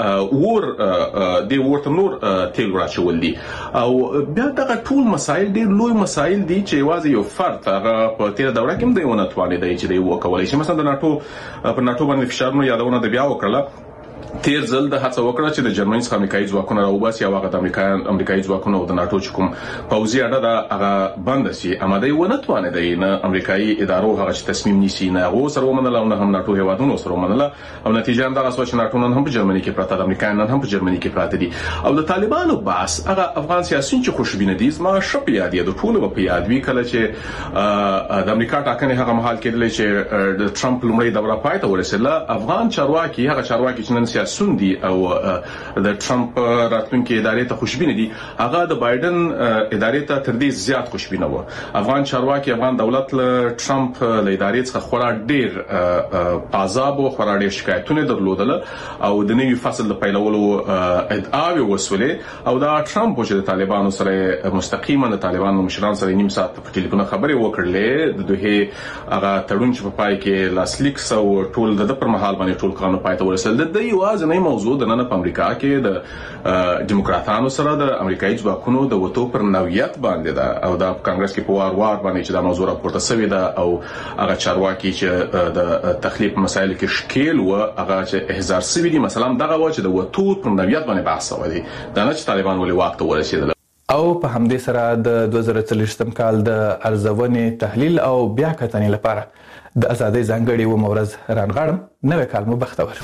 ته د ورته نور تیل راچول دي او بیا دغه ټول مسایل ډېر لوی مسایل دي چې یوازې یو فرد هغه په تیر دوره کې هم دی ونه تواني دی چې دی وکولای شي مثلا د ناتو په ناتو باندې فشارونه یادونه د بیا وکړه تیر ځل د هڅه وکړه چې د جرمني څخه امریکایي ځواکونه راوباسي او هغه د امریکایي ځواکونه او د ناتو کوم پوځي اډه دا هغه بند شي اماده ونه تواني دی نه امریکایي ادارو هغه تصمیم نیسي نه هغه سره ومنل او نه هم ناتو هیوادونو سره ومنل او نتیجه هم دا چې ناتو نن هم په جرمني کې پراته د امریکایانو هم په جرمني کې پراته دي او د طالبانو باس هغه افغان سیاسيون چې خوشبینه دي ما شپ یاد دي د ټولو په یاد وی کله چې د امریکا ټاکنې هغه محل کې چې د ټرمپ لومړی دوره پای ته ورسېله افغان چارواکي هغه چارواکي چې نن سیاسيون دي او د ټرمپ راتلونکي ادارې ته خوشبینه دي هغه د بایدن ادارې ته تر دې زیات خوشبینه و افغان چارواکي افغان دولت له ټرمپ له ادارې څخه خورا ډېر عذاب او خورا ډېر شکایتونه درلودل او د نوي فصل د پیلولو ادعاوې وسولې او دا ټرمپ چې د طالبانو سره مستقیما د طالبانو مشران سره نیم ساعت په ټلیفون خبرې وکړلې د دوه هغه تړون چې په پای کې لاسلیک سو ټول د پر مهال باندې ټول قانون پای ته ورسېل د یوازې نه موضوع د نن په امریکا کې د ډیموکراتانو سره د امریکایي ځواکونو د وټو پر نوعیت باندې ده او د کانګرس کې په وار باندې چې دا موضوع راپورته شوې ده او هغه چارواکي چې د تخلیق مسایل کې شکیل و هغه چې احزار شوی دي مثلا دغه و چې د وټو پر نوعیت باندې بحث وکړي دا نه چې طالبان ولې وخت ورسېدل او په همدې سره د 2023 کال د ارزونې تحلیل او بیا کتنې لپاره د ازادۍ ځانګړي و مورز رانغړم نوې کال مو بختور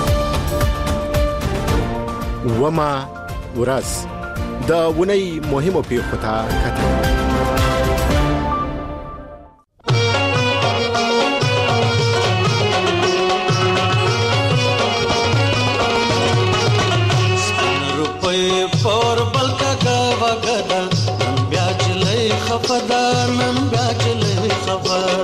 وما ورځ د ونی مهمو پیښو ته کتل خفدا نن بیا چلې خفا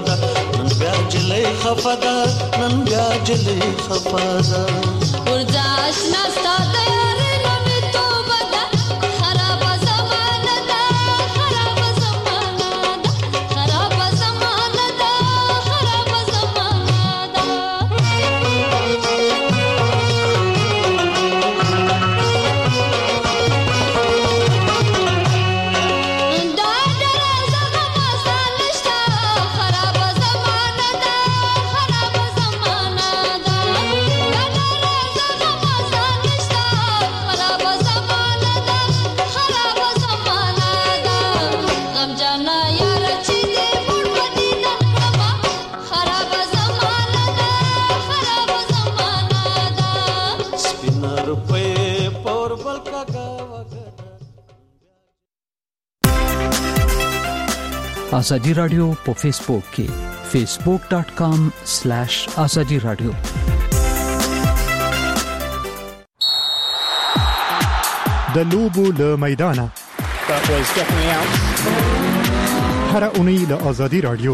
خفدا نن بیا جلې خفدا ورځ آشنا ستاسو یاري نومي توبه ده خراب زمانه ده خراب زمانه ده خراب زمانه ده خراب زمانه ده आजादी राडियो په فیسبوک کې facebook.com/azadi radio د لوبو له میدانه هر اونۍ له آزادي راډیو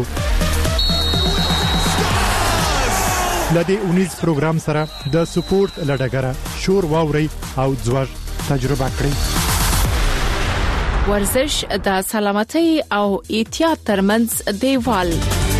لدې اونیز پروګرام سره د سپورت لډګره شور واوري او ځوړ تجربه کړئ. ورزش د سلامتۍ او احتیاط ترمنځ دیوال.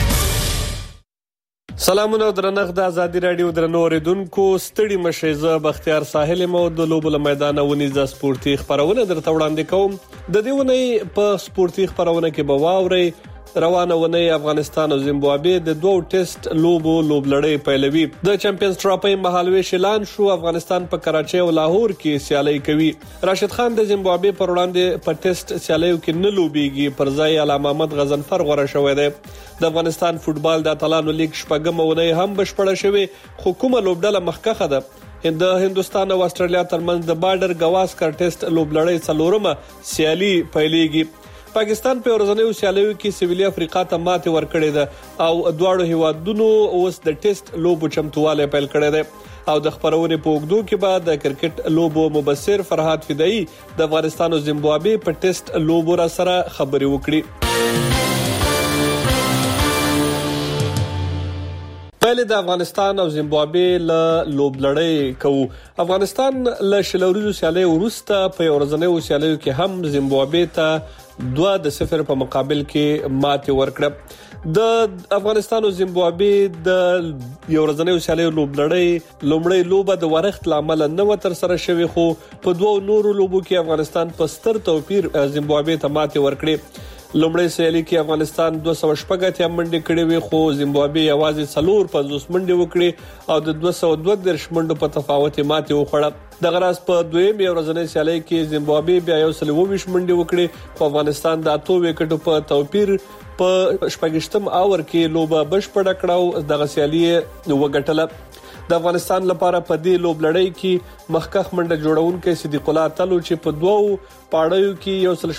سلامونه درنښت د آزادي راډیو درنو اوریدونکو ستړي مشیزه بختیار ساحل مو د لوبو له میدانه ونیز سپورتي خبرونه درته وړاندې کوم. د دې ونې په سپورتي خبرونه کې به واوري روانه ونې افغانستان او زیمبابوې د دوه ټیسټ لوبلړۍ پیلوي. د چمپیونز ټرافي مهالويش اعلان شو. افغانستان په کراچۍ او لاهور کې سیالي کوي. راشد خان د زیمبابوې پر وړاندې په ټیسټ سیالیو کې نه لوبيږي، پر ځای علامه محمد غضنفر غوړه شوی دی. د افغانستان فوتبال د اتلانو لیګ شپږم ونې هم بشپړه شوې، خو کومه لوبډله مخکخه ده. د هندستان او استرالیا ترمنځ د بارډر گواسکر ټیسټ لوبلړۍ څلورمه سیالي پیلېږي. پاکستان په ورځنیو سیالیو کې سویلي افریقا ته ماتې ورکړې ده او دواړو هیوادونو اوس د ټیسټ لوبو چمتواله پیل کړی دی. او د خبرونې په وګړو کې بعد د کرکټ لوبو مبصر فرهاد فدایی د افغانستان او زیمبابوې په ټیسټ لوبو را سره خبري وکړي. پهل د افغانستان او زیمبابوې له لوبلړۍ کوو. افغانستان له شلوريزو سیالیو وروسته په ورځنیو سیالیو کې هم زیمبابوې ته 2-0 په مقابل کې ماتې ورکړه. د افغانستان او زیمبابوې د ورځنیو سیالیو لوبلړۍ لومړی لوبه د ورښت لامل نه تر سره شوې، خو په دوه نورو لوبو کې افغانستان په ستر توپیر زیمبابوې ته ماتې ورکړه. لومړی سیالي کې افغانستان 280 منډې کړې وي، خو زیمبابوې یوازې 450 منډې وکړې او د 232 منډو په تفاوت ماتې وخوړه. د غراس په دویم ورځنۍ سیالي کې زیمبابوې بیا 120 منډې وکړې، خو افغانستان د 8 وکټو په توپیر په شپږشتم اور کې لوبه بشپړه کړه او دغه سیالي وګټله. د افغانستان لپاره په دې لوبلړۍ کې مخکخ منډه جوړونکو صدیق الله تعالی چې په دوو پاړیو کې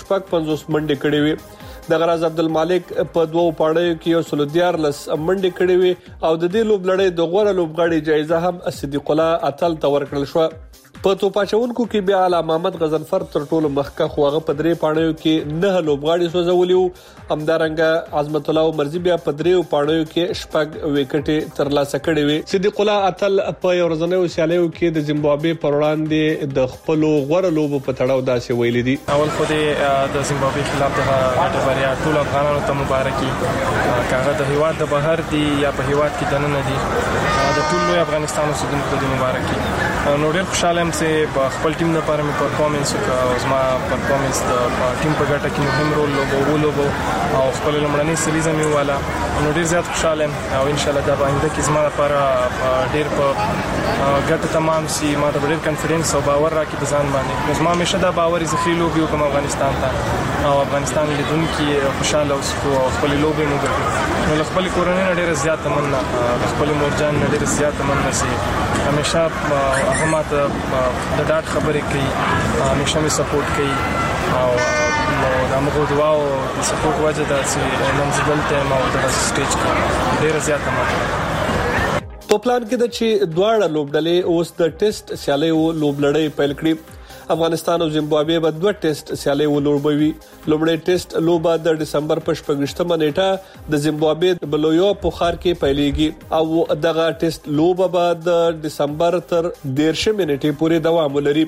150 منډې کړې وي. د غراز عبدالمالک په دوو پاړیو کې 114 منډې کړې وي او د دې لوبلړۍ د غوړه لوبغاړي جایزه هم صدیق الله تعالی ته ورکړل شو. په توپاچونکو کې بیا علامه محمد غضنفر تر ټولو مخکخ واغه په درې پاڼو کې 9 لوبغاړي سوځولیو. همدارنګه عظمت الله مرزي بیا په درې پاڼو کې شپږ وکټې ترلاسه کړې وي. صدیق الله اتل په ورځنیو سیالیو کې د زیمبابوې پر وړاندې د خپل غوړه لوب په تړاو داسې ویل دي. اول خو د زیمبابوې خلاف د بریا ټول افغانانو ته مبارکي. کاغه د هیواد د بهر دی یا په هیواد کې دننه دي، د ټول افغانستان اوسیدونکو ته مبارکي. نو ډېر خوشاله یم چې په خپل ټیم لپاره مې پرفارمنس وکړ او زما پرفارمنس د ټیم په ګټه کې مهم رول لوبو او خپل لمړنۍ سیریزه مې واله. نو ډېر زیات خوشاله یم او ان شاء الله دا باندې کې زما لپاره ډېر په ګټه تمام شي. ما ته ډېر کانفیډنس او باور راکړي په ځان باندې. زما همیشه دا باور زخري لوبي کوم افغانستان ته او افغانستان لیدونکو خوشاله او خپل لوبي مو ګټي. نو خپل کورنۍ ډېر زیات تمنا خپل مورجان ډېر زیات تمنا سي همیشه هغه ماته د ډاټ خبرې کوي، همیشه می سپورټ کوي او دا موږ دعا او سپورټ وجه دا چې نن ځلته ما د سټیج کې ډېر زیات تمنا. په پلان کې د چې دواړه لوبډلې اوس د ټیسټ سیالیو لوبلړۍ پیل کړې. افغانستان او زیمبابوې به 2 ټیسټ سیالي ولوبوي. لومړی ټیسټ لوبه د ډسمبر په 28مه نیټه د زیمبابوې بلویو په ښار کې پیلېږي او دغه ټیسټ لوبه به د ډسمبر تر 13مه نیټې پورې دوام ولري.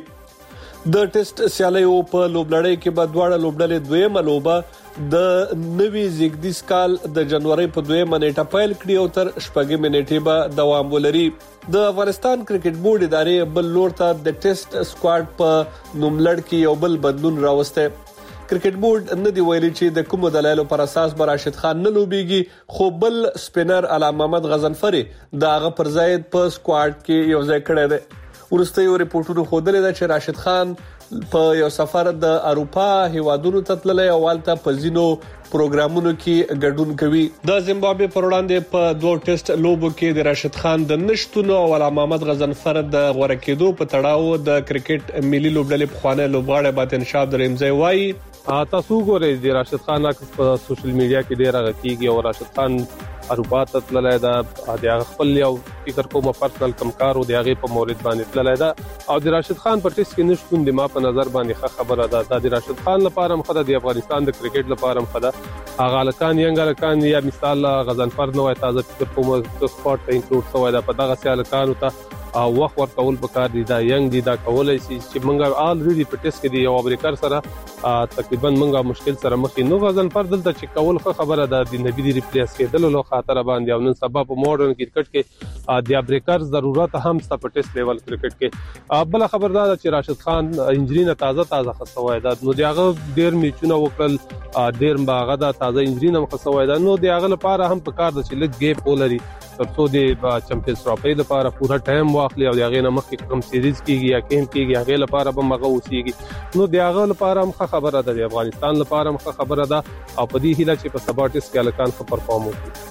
د ټیسټ سیالیو په لوبلړۍ کې به دواړه لوبډلې دویمه لوبه د نوي زیږدیز کال د جنوري په 2مه نیټه پیل کړي او تر 8مه نیټې به دوام ولري. د افغانستان کرکټ بورډ ادارې بل لور ته د ټیسټ سکواډ په نوملړ کې یو بل بدلون راوسته. کرکټ بورډ نه دی ویلي چې د کوم دلایلو پر اساس به راشد خان نه لوبيږي، خو بل سپینر علامه محمد غضنفري داغه پر ځای په سکواډ کې یو ځای کړی دی. ورسته یو ریپورتونو خوده لیدا چې راشد خان په یو سفر د اروپا هیوادونو ته تللی او والته په زینو پروګرامونو کې ګډون کوي. د زیمبابوې پر وړاندې په 2 ټیسټ لوبو کې د راشد خان د نشټونو او علامه محمد غضنفر د غوړه کېدو په تړاو د کرکټ ملي لوبډلې په خوانه لوبغاړي باطن شاب درېمځي وایي تاسو ګورئ د راشد خان په سوشل میډیا کې ډیر غږیږي او راشد خان اروپا ته تللی دا د خپل یو فکر کوم پرسنل کمکار او د هغه په مورید باندې تللی دا او د راشد خان په ټیسټ کې نشټون د ما په نظر باندې خبره ده د راشد خان لپاره مخه د افغانستان د کرکټ لپاره مخه هغه لکان ینګلکان یا مثال غضنفر نو تازه فکر کوم د سپورت ته انکلود شوی دا په دغه سیالکانو ته او وخت ورکول پکار دي دا ینګ دي دا کولای شي چې مونږه الریډي په ټیسټ کې دی یو امریکر سره تقریبا مونږه مشکل سره مخې نو غضنفر دلته چې کول خبره ده د نبی دی ریپلیس کېدل له خاطر باندې او نن سبا په ماډرن کرکټ کې د امریکر ضرورت هم ست په ټیسټ لیول کرکټ کې بل خبردار چې راشد خان انجری نه تازه خصوای ده نو دغه ډیر میچونه وکړل ډیر باغه ده تازه انجری نه خصوای ده نو دغه لپاره هم په کار د چې لږ ګیپ ولري ترڅو د چمپیونز ټرافي لپاره پورا ټایم واخلي او دغه نه مخکې کوم سیریز کیږي یا کیم کیږي هغه لپاره به مغه وسیږي نو دغه لپاره هم خبره ده د افغانستان لپاره هم خبره ده او په دې هیله چې په سبا ټیسټ کې الکان خو پرفارم وکړي.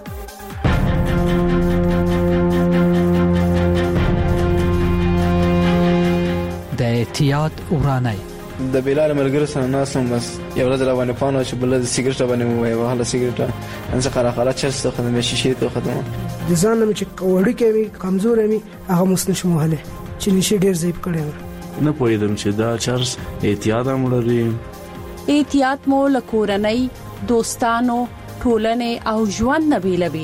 د احتیاط ورانای د بلال ملګری سره ناسم بس یو ورځ را باندې پانو چې بل د سیګریټ باندې مو وای وهله سیګریټ ان څه خلاخاله چې خدمت شي ته خدمت د ځان مې چې وړي کې کمزور مې هغه مسنش مهله چې نشي ډیر زیب کړي نه پوهیدم چې دا چارس احتیاط امرلي احتیاط مو لکورنۍ دوستانو ټولنې او ژوند نبیلوي.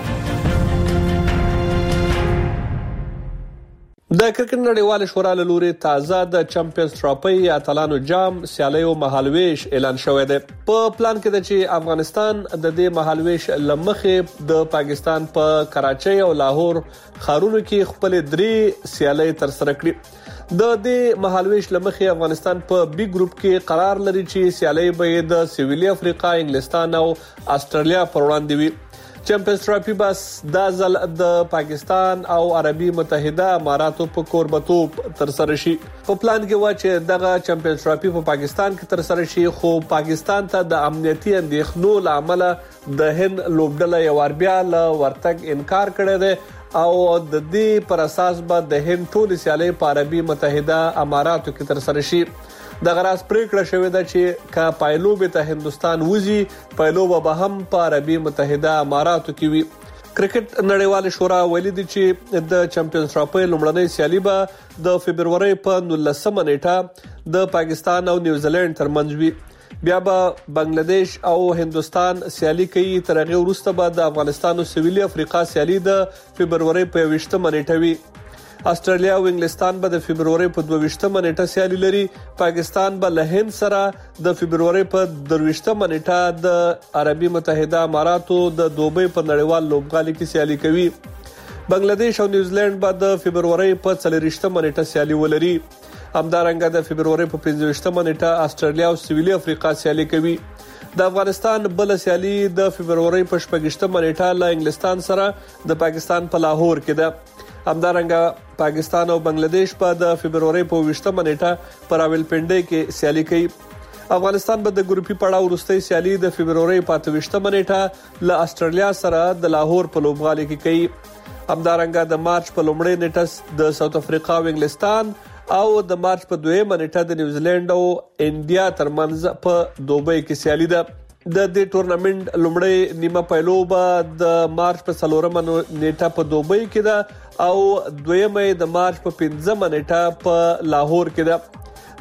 د کرکټ نړیوال شورا له لوري تازه د چمپیونز ټرافي یا اتلانو جام سیالیو مهالويش اعلان شوی دی. په پلان کې د چې افغانستان د دې مهالويش لمخې د پاکستان په کراچۍ او لاهور ښارونو کې خپل 3 سیالي تر سره کړې. د دې مهالويش لمخې افغانستان په بي ګروپ کې قرار لري چې سیالي به د سویلي افریقا، انګلستان او استرالیا پر وړاندې وي. چمپیونز ټرافي بس د ځل د پاکستان او عربي متحده اماراتو په کوربتوب تر سره شي. په پلان کې و چې دغه چمپیونز ټرافي په پاکستان کې تر سره شي، خو پاکستان ته د امنیتي اندېښنو لامل د هند لوبډله یو بیا له ورتګ انکار کړی دی او د دې پر اساس به د هند ټول سیالي په عربي متحده اماراتو کې تر سره شي. د غراس پریکړه شوې ده چې کا پایلوب ته هندستان وزي پایلوب به هم په عربي متحده اماراتو کې وي. کرکټ نړیوال شورا ویلي دی چې د چمپیونز ټرافي لومړنۍ سیالي به د فبرवरी په 19مه نیټه د پاکستان او نیوزیلند ترمنځ وي. بیا به بنگلاديش او هندستان سیالي کوي. تر هغه وروسته به د افغانستان او سویلي افریقا سیالي د فبرवरी په 20مه نیټه وي. استرالیا او انګلستان به د فبرवरी په 22مه نیټه سیالي لري. پاکستان به له هند سره د فبرवरी په 23مه نیټه د عربي متحده اماراتو د دوبۍ په نړیوال لوبغالي کې سیالي کوي. بنگلاديش او نیوزیلند به د فبرवरी په 40مه نیټه سیالي ولري. همدارنګه د فبرवरी په 25مه نیټه استرالیا او سویلي افریقا سیالي کوي. د افغانستان بل سیالي د فبرवरी په 28مه نیټه له انګلستان سره د پاکستان په لاهور کې ده. همدارنګه پاکستان او بنگلاديش په د فبرवरी په 20مه نیټه پر راولپنډي کې سیالي کوي. افغانستان به د ګروپي پړاو وروستۍ سیالي د فبرवरी په 28مه نیټه له استرالیا سره د لاهور په لوبغالي کې کوي. همدارنګه د مارچ په لومړۍ نیټه د ساوث افریقا او انګلستان او د مارچ په 2مه نیټه د نیوزیلند او انډیا ترمنځ په دوبۍ کې سیالي ده. د دې ټورنمنت لومړی نیمه پایلوبه د مارچ په 4مه نیټه په دوبۍ کې ده او دویمه د مارچ په 5مه نیټه په لاهور کې ده.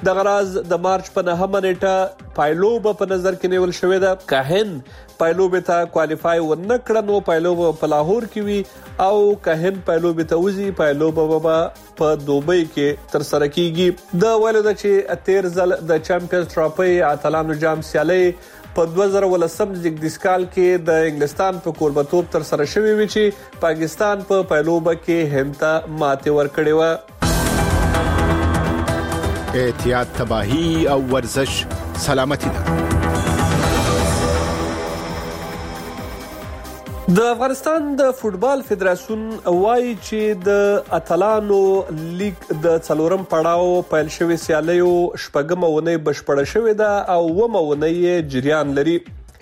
د غراز د مارچ په 9 نیټه پایلوب په نظر کې نیول شوې ده. کاهن پایلوب ته کوالیفای ونه کړ نو پایلوب په لاهور کې وي او کاهن پایلوب ته وزي پایلوب په دوبۍ کې تر سره کیږي. د ویلو د چې 13 ځل د چمپیونز ټرافي اتلانو جام سیالي په 2018 زیږدیز کال کې د انګلستان په کوربتوب تر سره شوې وي چې پاکستان په پایلوب کې هند ته ماته ورکړې و. احتیاط تباہی او ورزش سلامتی ده. د افغانستان د فوتبال فدراسیون وایي چې د اتلانو لیگ د څلورم پړاو پیل شوی سیالیو شپږم ونې بشپړه شوې ده او ومه ونې جریان لري.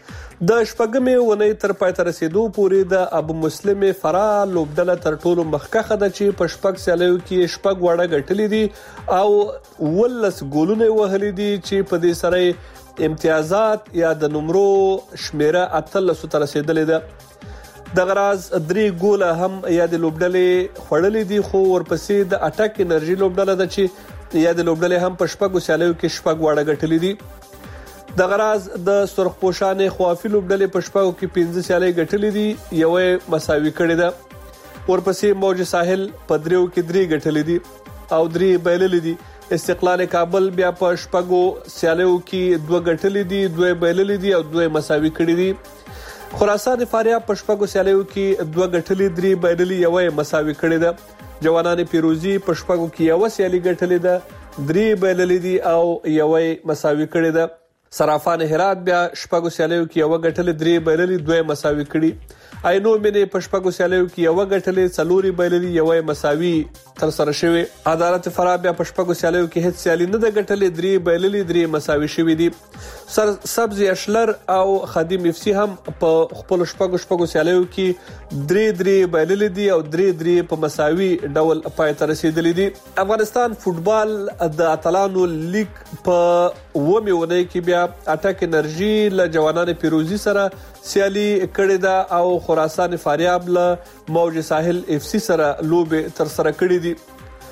د شپږمې ونې تر پای ته رسیدو پورې د ابو مسلم فرا لوبډله تر ټولو مخکخه ده چې په شپږ سیالیو کې شپږ وړه ګټلې دي او ولس ګولونه وهلي دي چې په دې سره امتیازات یا د نمرو شمیره 13 ته رسیدلې ده. د غراز 3 ګوله هم یا د لوبډلې خړلې دي خو ورپسې د اټاک انرژي لوبډله ده چې یا د لوبډلې هم په شپږ سیالیو کې شپږ وړه ګټلې دي. د غراز د سرخپوشانې خوافي لوبډلې په شپږو کې 15 سیالي ګټلې دي یوه مساوي کړې ده. ورپسې موج ساحل په دریو کې 3 ګټلې دي او 3 بایللې دي. استقلال کابل بیا په شپږو سیالیو کې 2 ګټلې دي 2 بایللې دي او 2 مساوي کړې دي. خراسان فاریاب په شپږو سیالیو کې 2 ګټلې 3 بایللې یوه مساوي کړې ده. جوانان پیروزی په شپږو کې یوه سیالي ګټلې ده 3 بایللې دي او یوه مساوي کړې ده. صرافان هرات بیا شپږو سیالیو کې یوه ګټلې 3 بایللې 2 مساوي کړي. عینو مینه په شپږو سیالیو کې یوه ګټلې 4 بایللې یوه مساوي تر سره شوی. عدالت فرا بیا په شپږو سیالیو کې هیڅ سیالي نه ده ګټلې 3 بایللې 3 مساوي شوی دي. سبزی اشلر او خادم اف سی هم په خپل شپږو سیالیو کې 3 بایللې دي او 3 په مساوي ډول پای ته رسیدلې دي. افغانستان فوتبال د اتلانو لیگ په ومه ونې کې بیا اټاک انرژي له جوانان پیروزی سره سیالي کړې ده او خراسان فاریاب له موج ساحل اف سی سره لوبه تر سره کړې دي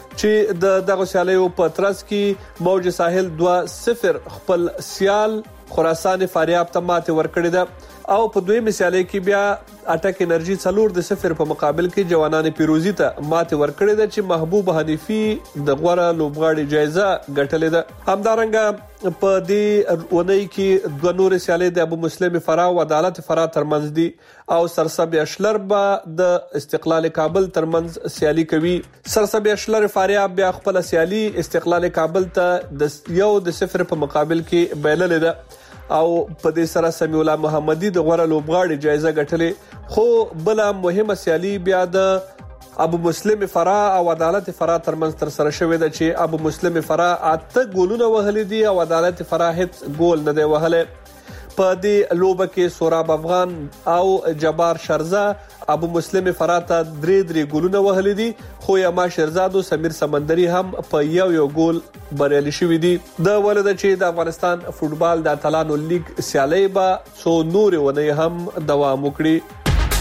چې دغه سیالیو په ترڅ کې موج ساحل 2-0 خپل سیال خراسان فاریاب ته ماته ورکړې ده او په دویمه سیالي کې بیا اټاک انرژي 4-0 په مقابل کې جوانان پیروزی ته ماته ورکړې ده چې محبوب حنیفي د غوړه لوبغاړي جایزه ګټلې ده. همدارنګه په دې ونې کې 2 نور سیالي د ابو مسلم فرا او عدالت فرا ترمنځ دي او سرسبی اشلر به د استقلال کابل ترمنځ سیالي کوي. سرسبی اشلر فاریاب بیا خپل سیالي استقلال کابل ته د 1-0 په مقابل کې بایللې ده او په دې سره سمیع الله محمدي د غوړه لوبغاړي جایزه ګټلې. خو بل مهمه سیالي بیا د ابو مسلم فرا او عدالت فرا ترمنځ تر سره شوې ده چې ابو مسلم فرا 8 ګولونه وهلې دي او عدالت فرا هیڅ ګول نه دی وهلی. په دې لوبه کې سوراب افغان او جبار شرزا ابو مسلم فرا ته 3 ګولونه وهلې دي خو یما شرزاد او سمیر سمندري هم په یو ګول بریالي شوي دي. د ولده چې د افغانستان فوتبال د اتلانو لیگ سیالي به څو نور ونې هم دوام وکړي.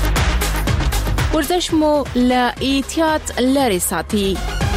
ورزش مو له احتیاط لري ساتي.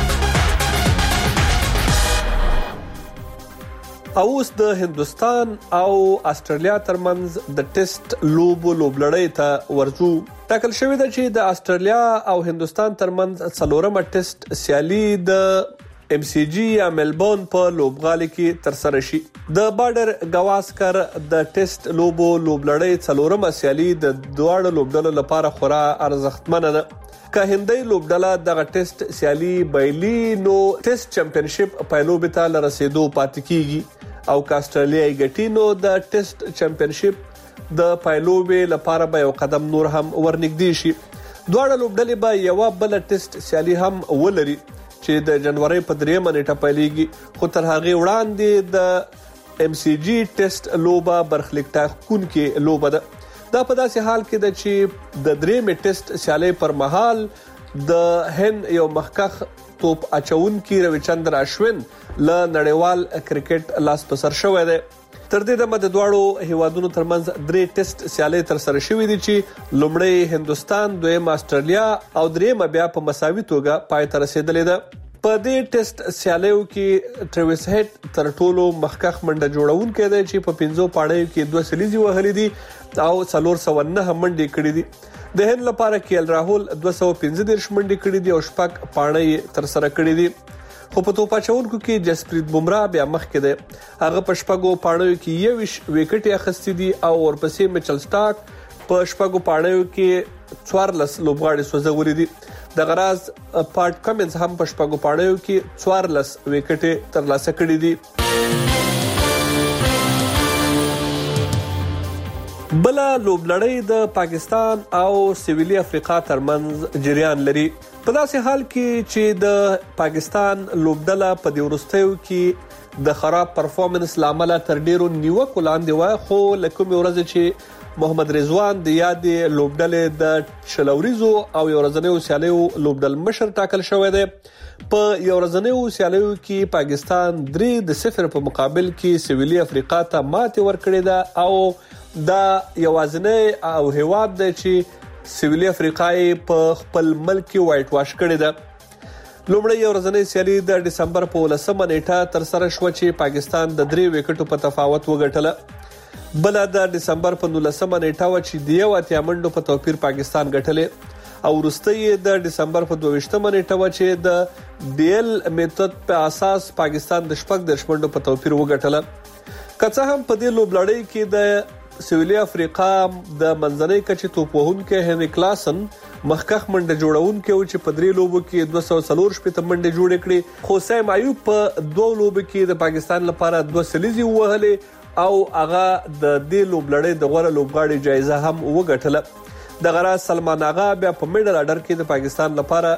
اوس د هندستان او استرالیا ترمنځ د ټیسټ لوبلړۍ ته ورځو. ټاکل شوې ده چې د استرالیا او هندستان ترمنځ څلورمه ټیسټ سیالي د ام سی جی یا ملبورن په لوبغالي کې تر سره شي. د بارډر گواسکر د ټیسټ لوبلړۍ څلورمه سیالي د دواړو لوبډلو لپاره خورا ارزښتمنه ده. که هندۍ لوبډله دغه ټیسټ سیالي بایلي نو ټیسټ چمپیونشپ پایلوبې ته لرسېدو پاتې کیږي او که استرالیا یې ګټي نو د ټیسټ چمپیونشپ د پایلوبې لپاره به یو قدم نور هم ورنږدې شي. دواړه لوبډلې به یو بل ټیسټ سیالي هم ولري چې د جنوري په 3 نیټه پیلېږي خو تر هغه وړاندې د ام سی جی ټیسټ لوبه برخلیک ټاکون کې لوبه ده. دا په داسې حال کې ده چې د 3 ټیسټ سیالي پر مهال د هند یو مخکخ توپ اچونکي رویچندر اشوین له نړیوال کرکټ لاس په سر شوی دی. تر دې دمه د دواړو هیوادونو ترمنځ 3 ټیسټ سیالي تر سره شوې دي چې لومړی هندستان، دویم استرالیا او درېمه بیا په مساوي توګه پای ته رسیدلې ده. په دې ټیسټ سیالیو کې ټریویس هیډ تر ټولو مخکخ منډه جوړون کړي چې په 15 پاڼو کې 2 سلیزي وهلې دي او 409 منډې کړې دي. د هند لپاره کېل راهول 215 منډې کړې دي او شپږ پاڼې تر سره کړې دي. خو په توپا چونکو کې جسپریت بمراه بیا مخکې دی. هغه په شپږو پاڼو کې 21 وکټ اخیستي دي او ورپسې میچل سٹارک په شپږو پاڼو کې 14 لوبغاړي سوځولي دي. د غراز پارټ کمنز هم په شپږو پاڼو کې 14 وکټ ترلاسه کړي دي. بل لوبلړۍ د پاکستان او سویلي افریقا ترمنځ جریان لري. په داسې حال کې چې د پاکستان لوبډله په دې ورستیو کې د خراب پرفورمنس لامل تر ډیرو نیوکو لاندې و، خو لکه مې ورځ چې محمد رضوان د یادې لوبډلې د شلوريزو او یورزنیو سیالیو لوبډل مشر ټاکل شوی دی. په یورزنیو سیالیو کې پاکستان 3-0 په مقابل کې سویلي افریقا ته ماتې ورکړې ده او دا یوازینی او هیواد دی چې سویلي افریقای په خپل ملک کې وایټ واش کړی ده. لومړی یورزنی سیالي د دسمبر په 19 نیټه تر سره شو چې پاکستان د 3 وکټو په تفاوت وګټله. بل د دسمبر په 19 نیټه و چې د 1 منډو په توپیر پاکستان ګټلې او وروستي د دسمبر په 22 نیټه و چې د ډیل میتود په اساس پاکستان د 14 منډو په توپیر وګټله. که هم په دې لوبلړۍ کې د سویلي افریقا د منځنۍ کچې توپ وهونکو هنري کلاسن مخکخ منډه جوړونکو چې په 3 لوبو کې 240 منډه جوړې کړې، خو سیم ایوب په 2 لوبو کې د پاکستان لپاره 2 سلیزي وهلې او هغه د دې لوبلړۍ د غوړه لوبغاړي جایزه هم وګټله. د غراز سلمان آغا بیا په میډل اډر کې د پاکستان لپاره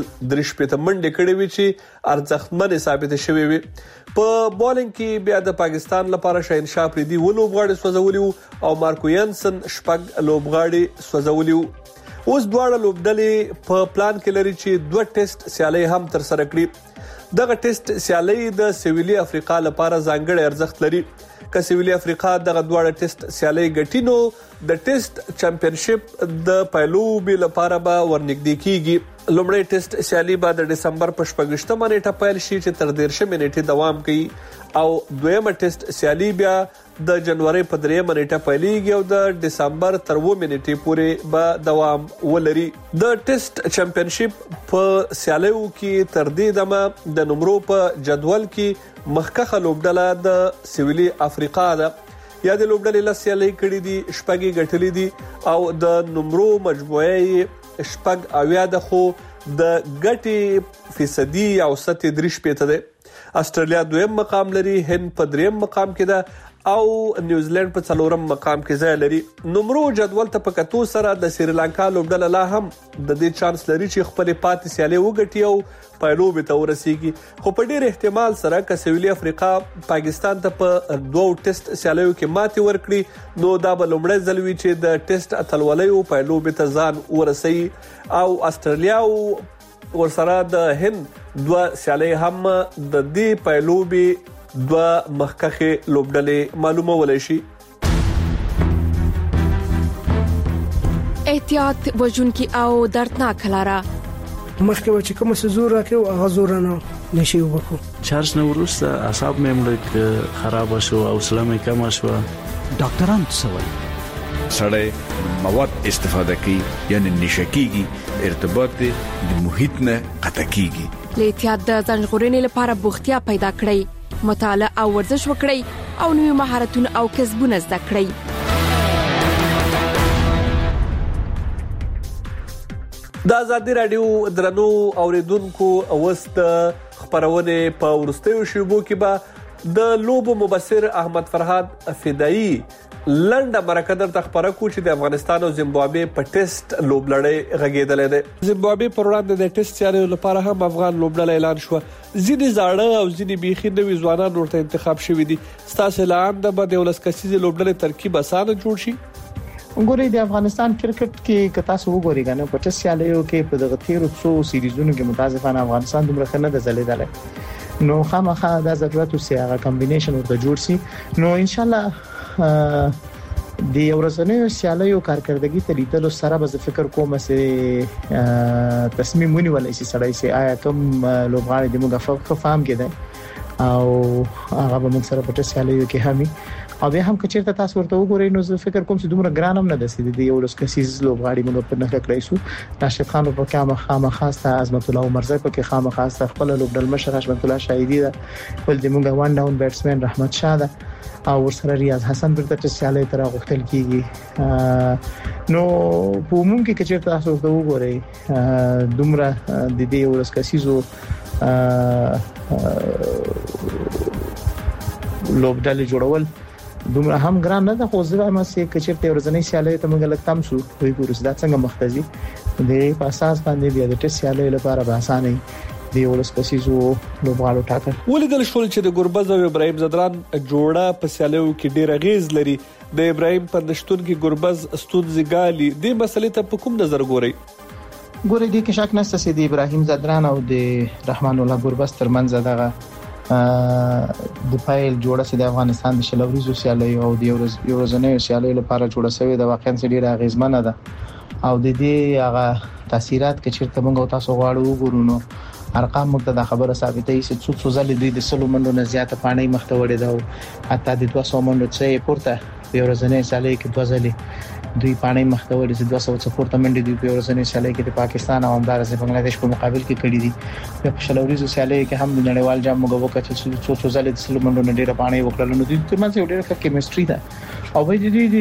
130 منډې کړې وي چې ارزښتمن ثابت شوې وي. په بولینګ کې بیا د پاکستان لپاره شاهین شاه پریدي و لوبغاړي سوځولي او مارکو ینسن شپږ لوبغاړي سوځولي. اوس دواړه لوبډلې په پلان کې لري چې 2 ټیسټ سیالي هم تر سره کړي. دغه ټیسټ سیالي د سویلي افریقا لپاره ځانګړی ارزښت لري. که سویلي افریقا دغه دواړه ټیسټ سیالي ګټینو د ټیسټ چمپionship د پایلوبي لپاره به ورنږدې کیږي. لومړی ټیسټ سیالي به د دسمبر په 14 نیټه پیل شي چې تر 13 نیټې دوام کوي او دویمه ټیسټ سیالي بیا د جنوري په 3 نیټه پیلېږي او د دسمبر تر 2 نیټې پورې به دوام ولري. د ټیسټ چمپionship په سیالیو کې تر دې دمه د نمرو په جدول کې مخکخه لوبډله د سویلي افریقا ده. یا د لوبډلې لسیالي کړې دي، شپږي ګټلې دي او د نمرو مجموعي شپږ اویا ده، خو د ګټې فیصدي او 73% ده. استرالیا دویم مقام لري، هند په دریم مقام کې ده او نیوزیلند په 4م مقام کې ځای لري. نمرو جدول ته په کتو سره د سریلانکا لوبډله لا هم د دې چانس لري چې خپل پاتې سیالي وګټي او پایلوبي ته ورسیږي. خو په ډیر احتمال سره که سویلي افریقا پاکستان ته په 2 ټیسټ سیالیو کې ماتې ورکړي نو دا به لومړی ځل وي چې د ټیسټ اتلولۍ پایلوبي ته ځان ورسي او استرالیا ورسره د هند 2 سیالي هم د دې پایلوبي 2 مخکخه لوبډلې معلومه ولې شي. احتیاط وجونکي او دردناک لاره مخکې و چې کوم څه زور راکې او غزور نه نشي وکړو. چارج نو ورسته اعصاب مې مړ خراب شو او سلامه کم شو. ډاکټران څه وایي؟ سړی مواد استفاده کوي یعنی نشکیږي، ارتباط د محیط نه قطع کیږي. احتیاط د ځنغورنې لپاره بوختیا پیدا کړئ، مطالعه او ورزش وکړئ او نوې مهارتونه او کسبونه زده کړئ. د آزادي رادیو درنو اوریدونکو اوست خبرونه په ورستیو شوبو کې به د لوبو مبصر احمد فرهاد فدایی لنډه مرکه درته خبره کو چې د افغانستان او زیمبابوې په ټیسټ لوبلړۍ غږیدلې ده. زیمبابوې پر وړاندې د ټیسټ سیالیو لپاره هم افغان لوبډله اعلان شو. ځینې زاړه او ځینې بيخي نوي ځوانان ورته انتخاب شوي دي. ستاسو اعلان د بده ولس کسيزي لوبډله ترکیب اسانه جوړ شي. وګورئ د افغانستان کرکټ کې کتا سو وګورئ کنه په ټیسټ سیالیو کې په دغه تیرو څو سیریزونو کې متاسفانه افغانستان دومره خنه د زلیدل نو خامخا د ضرورت او سیاغه کمبینیشن ورته جوړ شي. نو ان شاء الله د ورځنیو سیالیو کارکردګي ته لیدلو سره به فکر کوم چې تصمیم ونیول شي سړی سي آیا کوم لوبغاړي د موږ فهم کېده او هغه به موږ سره په سیالیو کې همي او به هم کچیرته تاسو ورته وګورئ نو زه فکر کوم چې دومره ګران هم نه ده چې د یو لسکسیز لوبغاړي موږ په نخښه کړی شو راشد خان په کامه خاصه عظمت الله عمرزی په کې خامه خاصه خپل لوبډل مشر عظمت الله شاهدی ده ول د موږ وان ډاون بیټسمن رحمت شاه ده او ورسره ریاض حسن برته سیالي تر غوښتل کیږي نو په عموم کې کچیرته تاسو ورته وګورئ دومره د دې یو لسکسیزو لوبډل جوړول دومره هم ګران نه ده خو زه هم سې کچرته ورځنی سیالي ته موږ لکتم شو وی ګورس دا څنګه مختزي د اساس باندې بیا د ټس سیالي لپاره به اسانه دی ولس پسیزو لوبغاړو ټاکل ولیدل شول چې د ګربز او ابراهيم زدران جوړه په سیالیو کې ډېر غیز لري د ابراهيم په نشټون کې ګربز استودزګالي د مسلې ته په کوم نظر ګوري ګوري د کې شک نشته چې د ابراهيم زدران او د رحمان الله ګربز ترمنځ دغه د پایل جوړه چې د افغانستان د شلوريزو سیالیو او د یورزنیو سیالیو لپاره جوړه شوې د واقعا ډیره غیزمنه ده او د دې هغه تاثیرات کې چیرته موږ تاسو غواړو وګورو نو ارقام موږ ته خبره ثابتې چې څو ځله د سلو منډو نه زیاته پانی مخته وړي دا حتی د 200 منډو څخه پورته یورزنیو سیالیو کې 2 ځله دوی پانی مخته وړي چې 200 څخه پورته منډي دوی یورزنیو سیالیو کې د پاکستان او همدارس بنگلاديش په مقابل کې کړي دي په شلوريزو سیالیو کې هم د نړیوال جام موږ وکړل چې څو ځله د سلو منډو نه ډیره پانی وکړل نو دوی ترمنځ یو ډیره کیمستري ده او به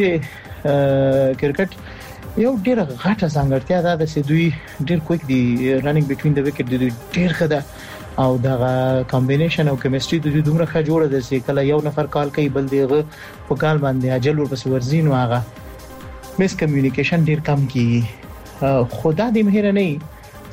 د کرکټ یو ډیره غټه ځانګړتیا ده چې دوی ډیر کویک دي رننګ بټوین د وکټ دوی ډیر خده او دا کمبینیشن او کیمستري دوی دومره ښه جوړه ده چې کله یو نفر کال کوي بل دیغه په کال باندې اجل ورپسې ورزین واغه مس کمیونیکیشن ډیر کم کیږي خدا دې مهر نه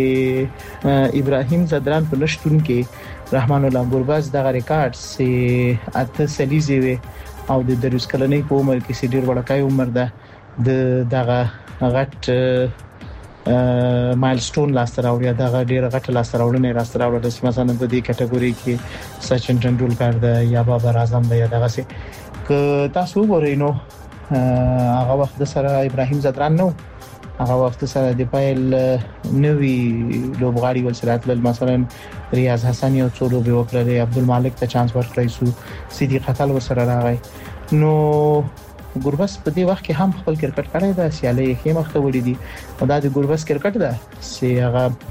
سي ابراهيم زدران په نشټون کې رحمان الله ګربز دغه ریکارډ سي اته سلیزي وي او د دروس کلنې په عمر کې سي ډیر وړکای عمر ده د دغه غټ مایلستون لاسته راوړی دغه ډیر غټ لاسته راوړنه لاسته راوړل چې مثلا په دې کټګوري کې سچن تندولکر ده یا بابر اعظم ده یا دغه سي ک تاسو ورې نو هغه وخت سره ابراهيم زدران نو هغه وخت سره د پایل نوې لوبغاړي ول سره مثلا ریاض حسن یو څو لوبي وکړل عبدالمالک ته چانس ورکړی سو سیدی قتل وسره راغی نو ګوربس په دې وخت کې هم خپل کرکټ کړی دا سیالي کې مخته وړي دي او دا د ګوربس کرکټ ده چې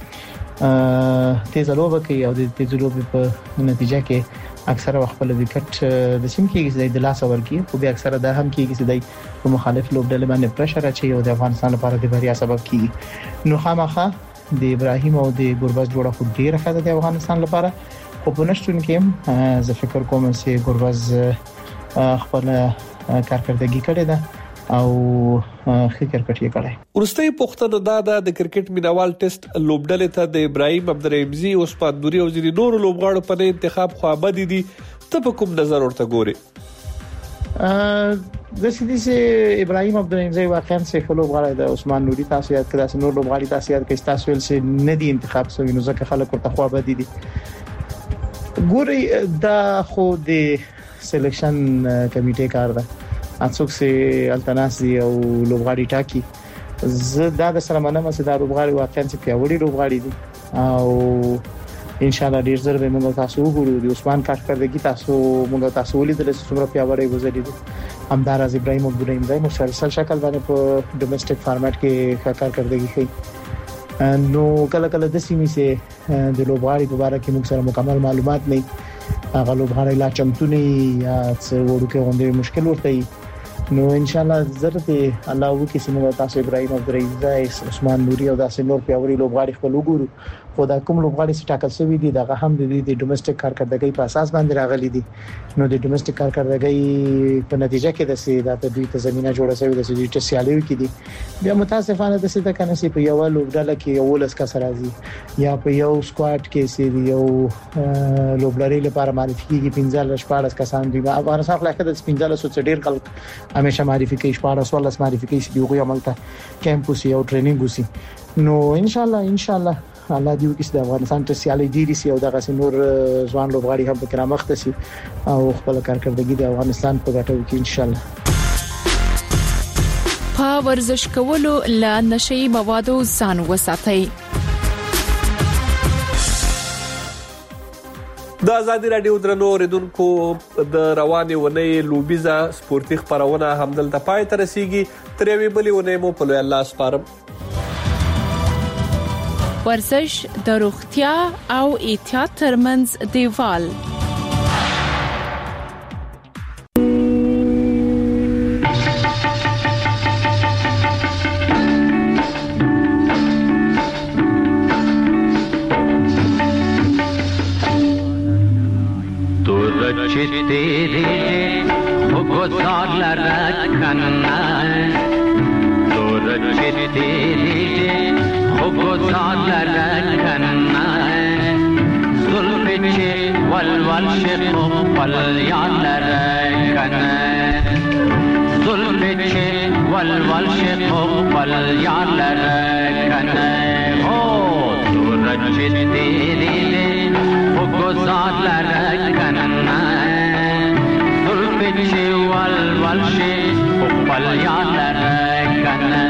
هغه تیز لوبه کوي او د تیز لوبې په نتیجه کې اکثره وخت په وکټ د سیم کې د لاس ورکی خو به اکثره دا هم کېږي چې د مخالف لوبډلې باندې پرشر اچي او د افغانستان لپاره د بریا سبب کیږي نو خامخا د ابراهيم او د ګوربس جوړه خو ډیره ښه ده د افغانستان لپاره خو په نشټون کې زه فکر کوم چې ګوربس خپل کارکردګي کړې ده او ښه کرکټ یې کړی. ورستۍ پښتنه د کرکټ مینوال ټیسټ لوبډلې ته د ابراهيم عبدالرحیمزي او عثمان نوري او ځینې نور لوبغاړو په انتخاب خو ابدي دي ته په کوم نظر ورته ګوري؟ د سیدي سي ابراهيم عبدالرحیمزي واقعا څه لوبغاړی د عثمان نوري تاسو یاد کړئ نور لوبغاړي تاسو یاد کړئ تاسو ول سي نه دي انتخاب شوی نو ځکه خلک ورته خو ابدي دي ګوري دا خو د سلیکشن کمیټې کار ده اڅوک سي التناسي او لوبغاړي ټاکي زه دا د سره منم چې دا لوبغاړي واقعا چې پیاوړي لوبغاړي دي او ان شاء الله ډیر زر به موږ تاسو وګورو د عثمان کارکردګي موږ تاسو ولیدل چې څومره پیاوړي گزاري دي همدار از ابراهيم عبدالرحیمزي مسلسل شکل باندې په ډومېسټک فارمټ کې کارکردګي کوي نو کله کله د سیمې سه د لوبغاړي په اړه کې موږ سره مکمل معلومات نه هغه لوبغاړي لا چمتونی یا څه ورکه غونډه مشکل ورته نو ان شاء الله زرته الله وکي چې موږ تاسو ابراهيم عبدالرحیمزي عثمان نوري او داسې نور پیاوړي لوبغاړي خپل وګورو خو دا کوم لوبغاړي چې ټاکل شوی دي دا هم د ډومېسټک کارکردګۍ په اساس باندې راغلي دي نو د ډومېسټک کارکردګۍ په نتیجه کې د سي د دوی ته زمينه جوړه شوی د سي چې سیالیو کې دي بیا متاسفانه د سي د کنه سي په یو لوبډاله کې یو لس کا سرازي یا په یو سکواډ کې سي یو لوبلري لپاره معرفي کیږي 15 14 کسان دي افغانستان خلک د 15 سو ډیر خلک همیشه معرفي کوي 14 ولس معرفي کوي چې یو عمل ته کیمپوس یو ټریننګ وسی نو ان شاء الله الله دې وکړي د افغانستان ته سیالي ډیری سي او دغه نور ځوان لوبغاړي هم په کرامت سي او خپل کارکردګي د افغانستان په ګټه وکړي ان شاء الله په ورزش کولو له نشئی موادو ځان وساتئ. د ازادي رادیو درنو اوریدونکو د رواني ونې لوبیزه سپورتي خبرونه همدلته پای ته رسیږي. تر یوې بلې ونې مو په لوی الله سپارم. ورزش د روغتیا او احتیاط ترمنځ دیوال. तेरे गुजार रखना तो रचे तेरे गुजार रखना जुल्म से वल से पल याद रखना जुल्म से वल से पल याद रखना हो तो रचे तेरे गुजार रखना वल से पल याद रखना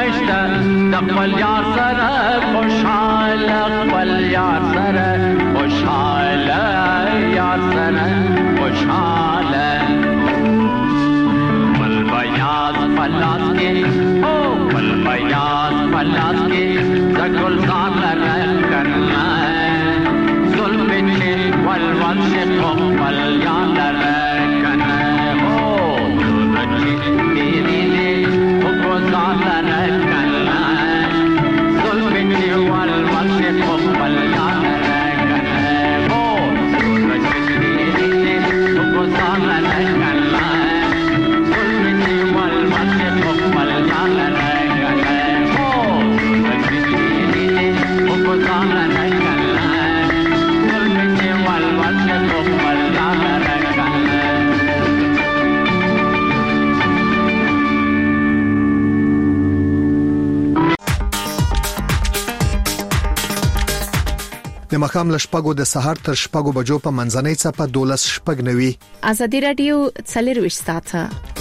نشته د خپل یار سره خوشاله خپل یار سره خوشاله یار سره خوشاله بل بیاض پلاس کې او بل بیاض پلاس کې زګل ځان لره کنه ظلم چې ول سے خپل یار لره کنه او چې تیری دې کو ځان لره کنه ظلم چې ول سے خپل یار لره کنه او چې تیری دې کو ځان لره کنه ظلم چې ول سے خپل یار لره کنه او چې تیری دې کو ځان لره د مخام لشپګو د سحر تر شپګو بجو په منځنۍ صفه 12 شپګ نوي ازادي رادیو څلرويش ساعته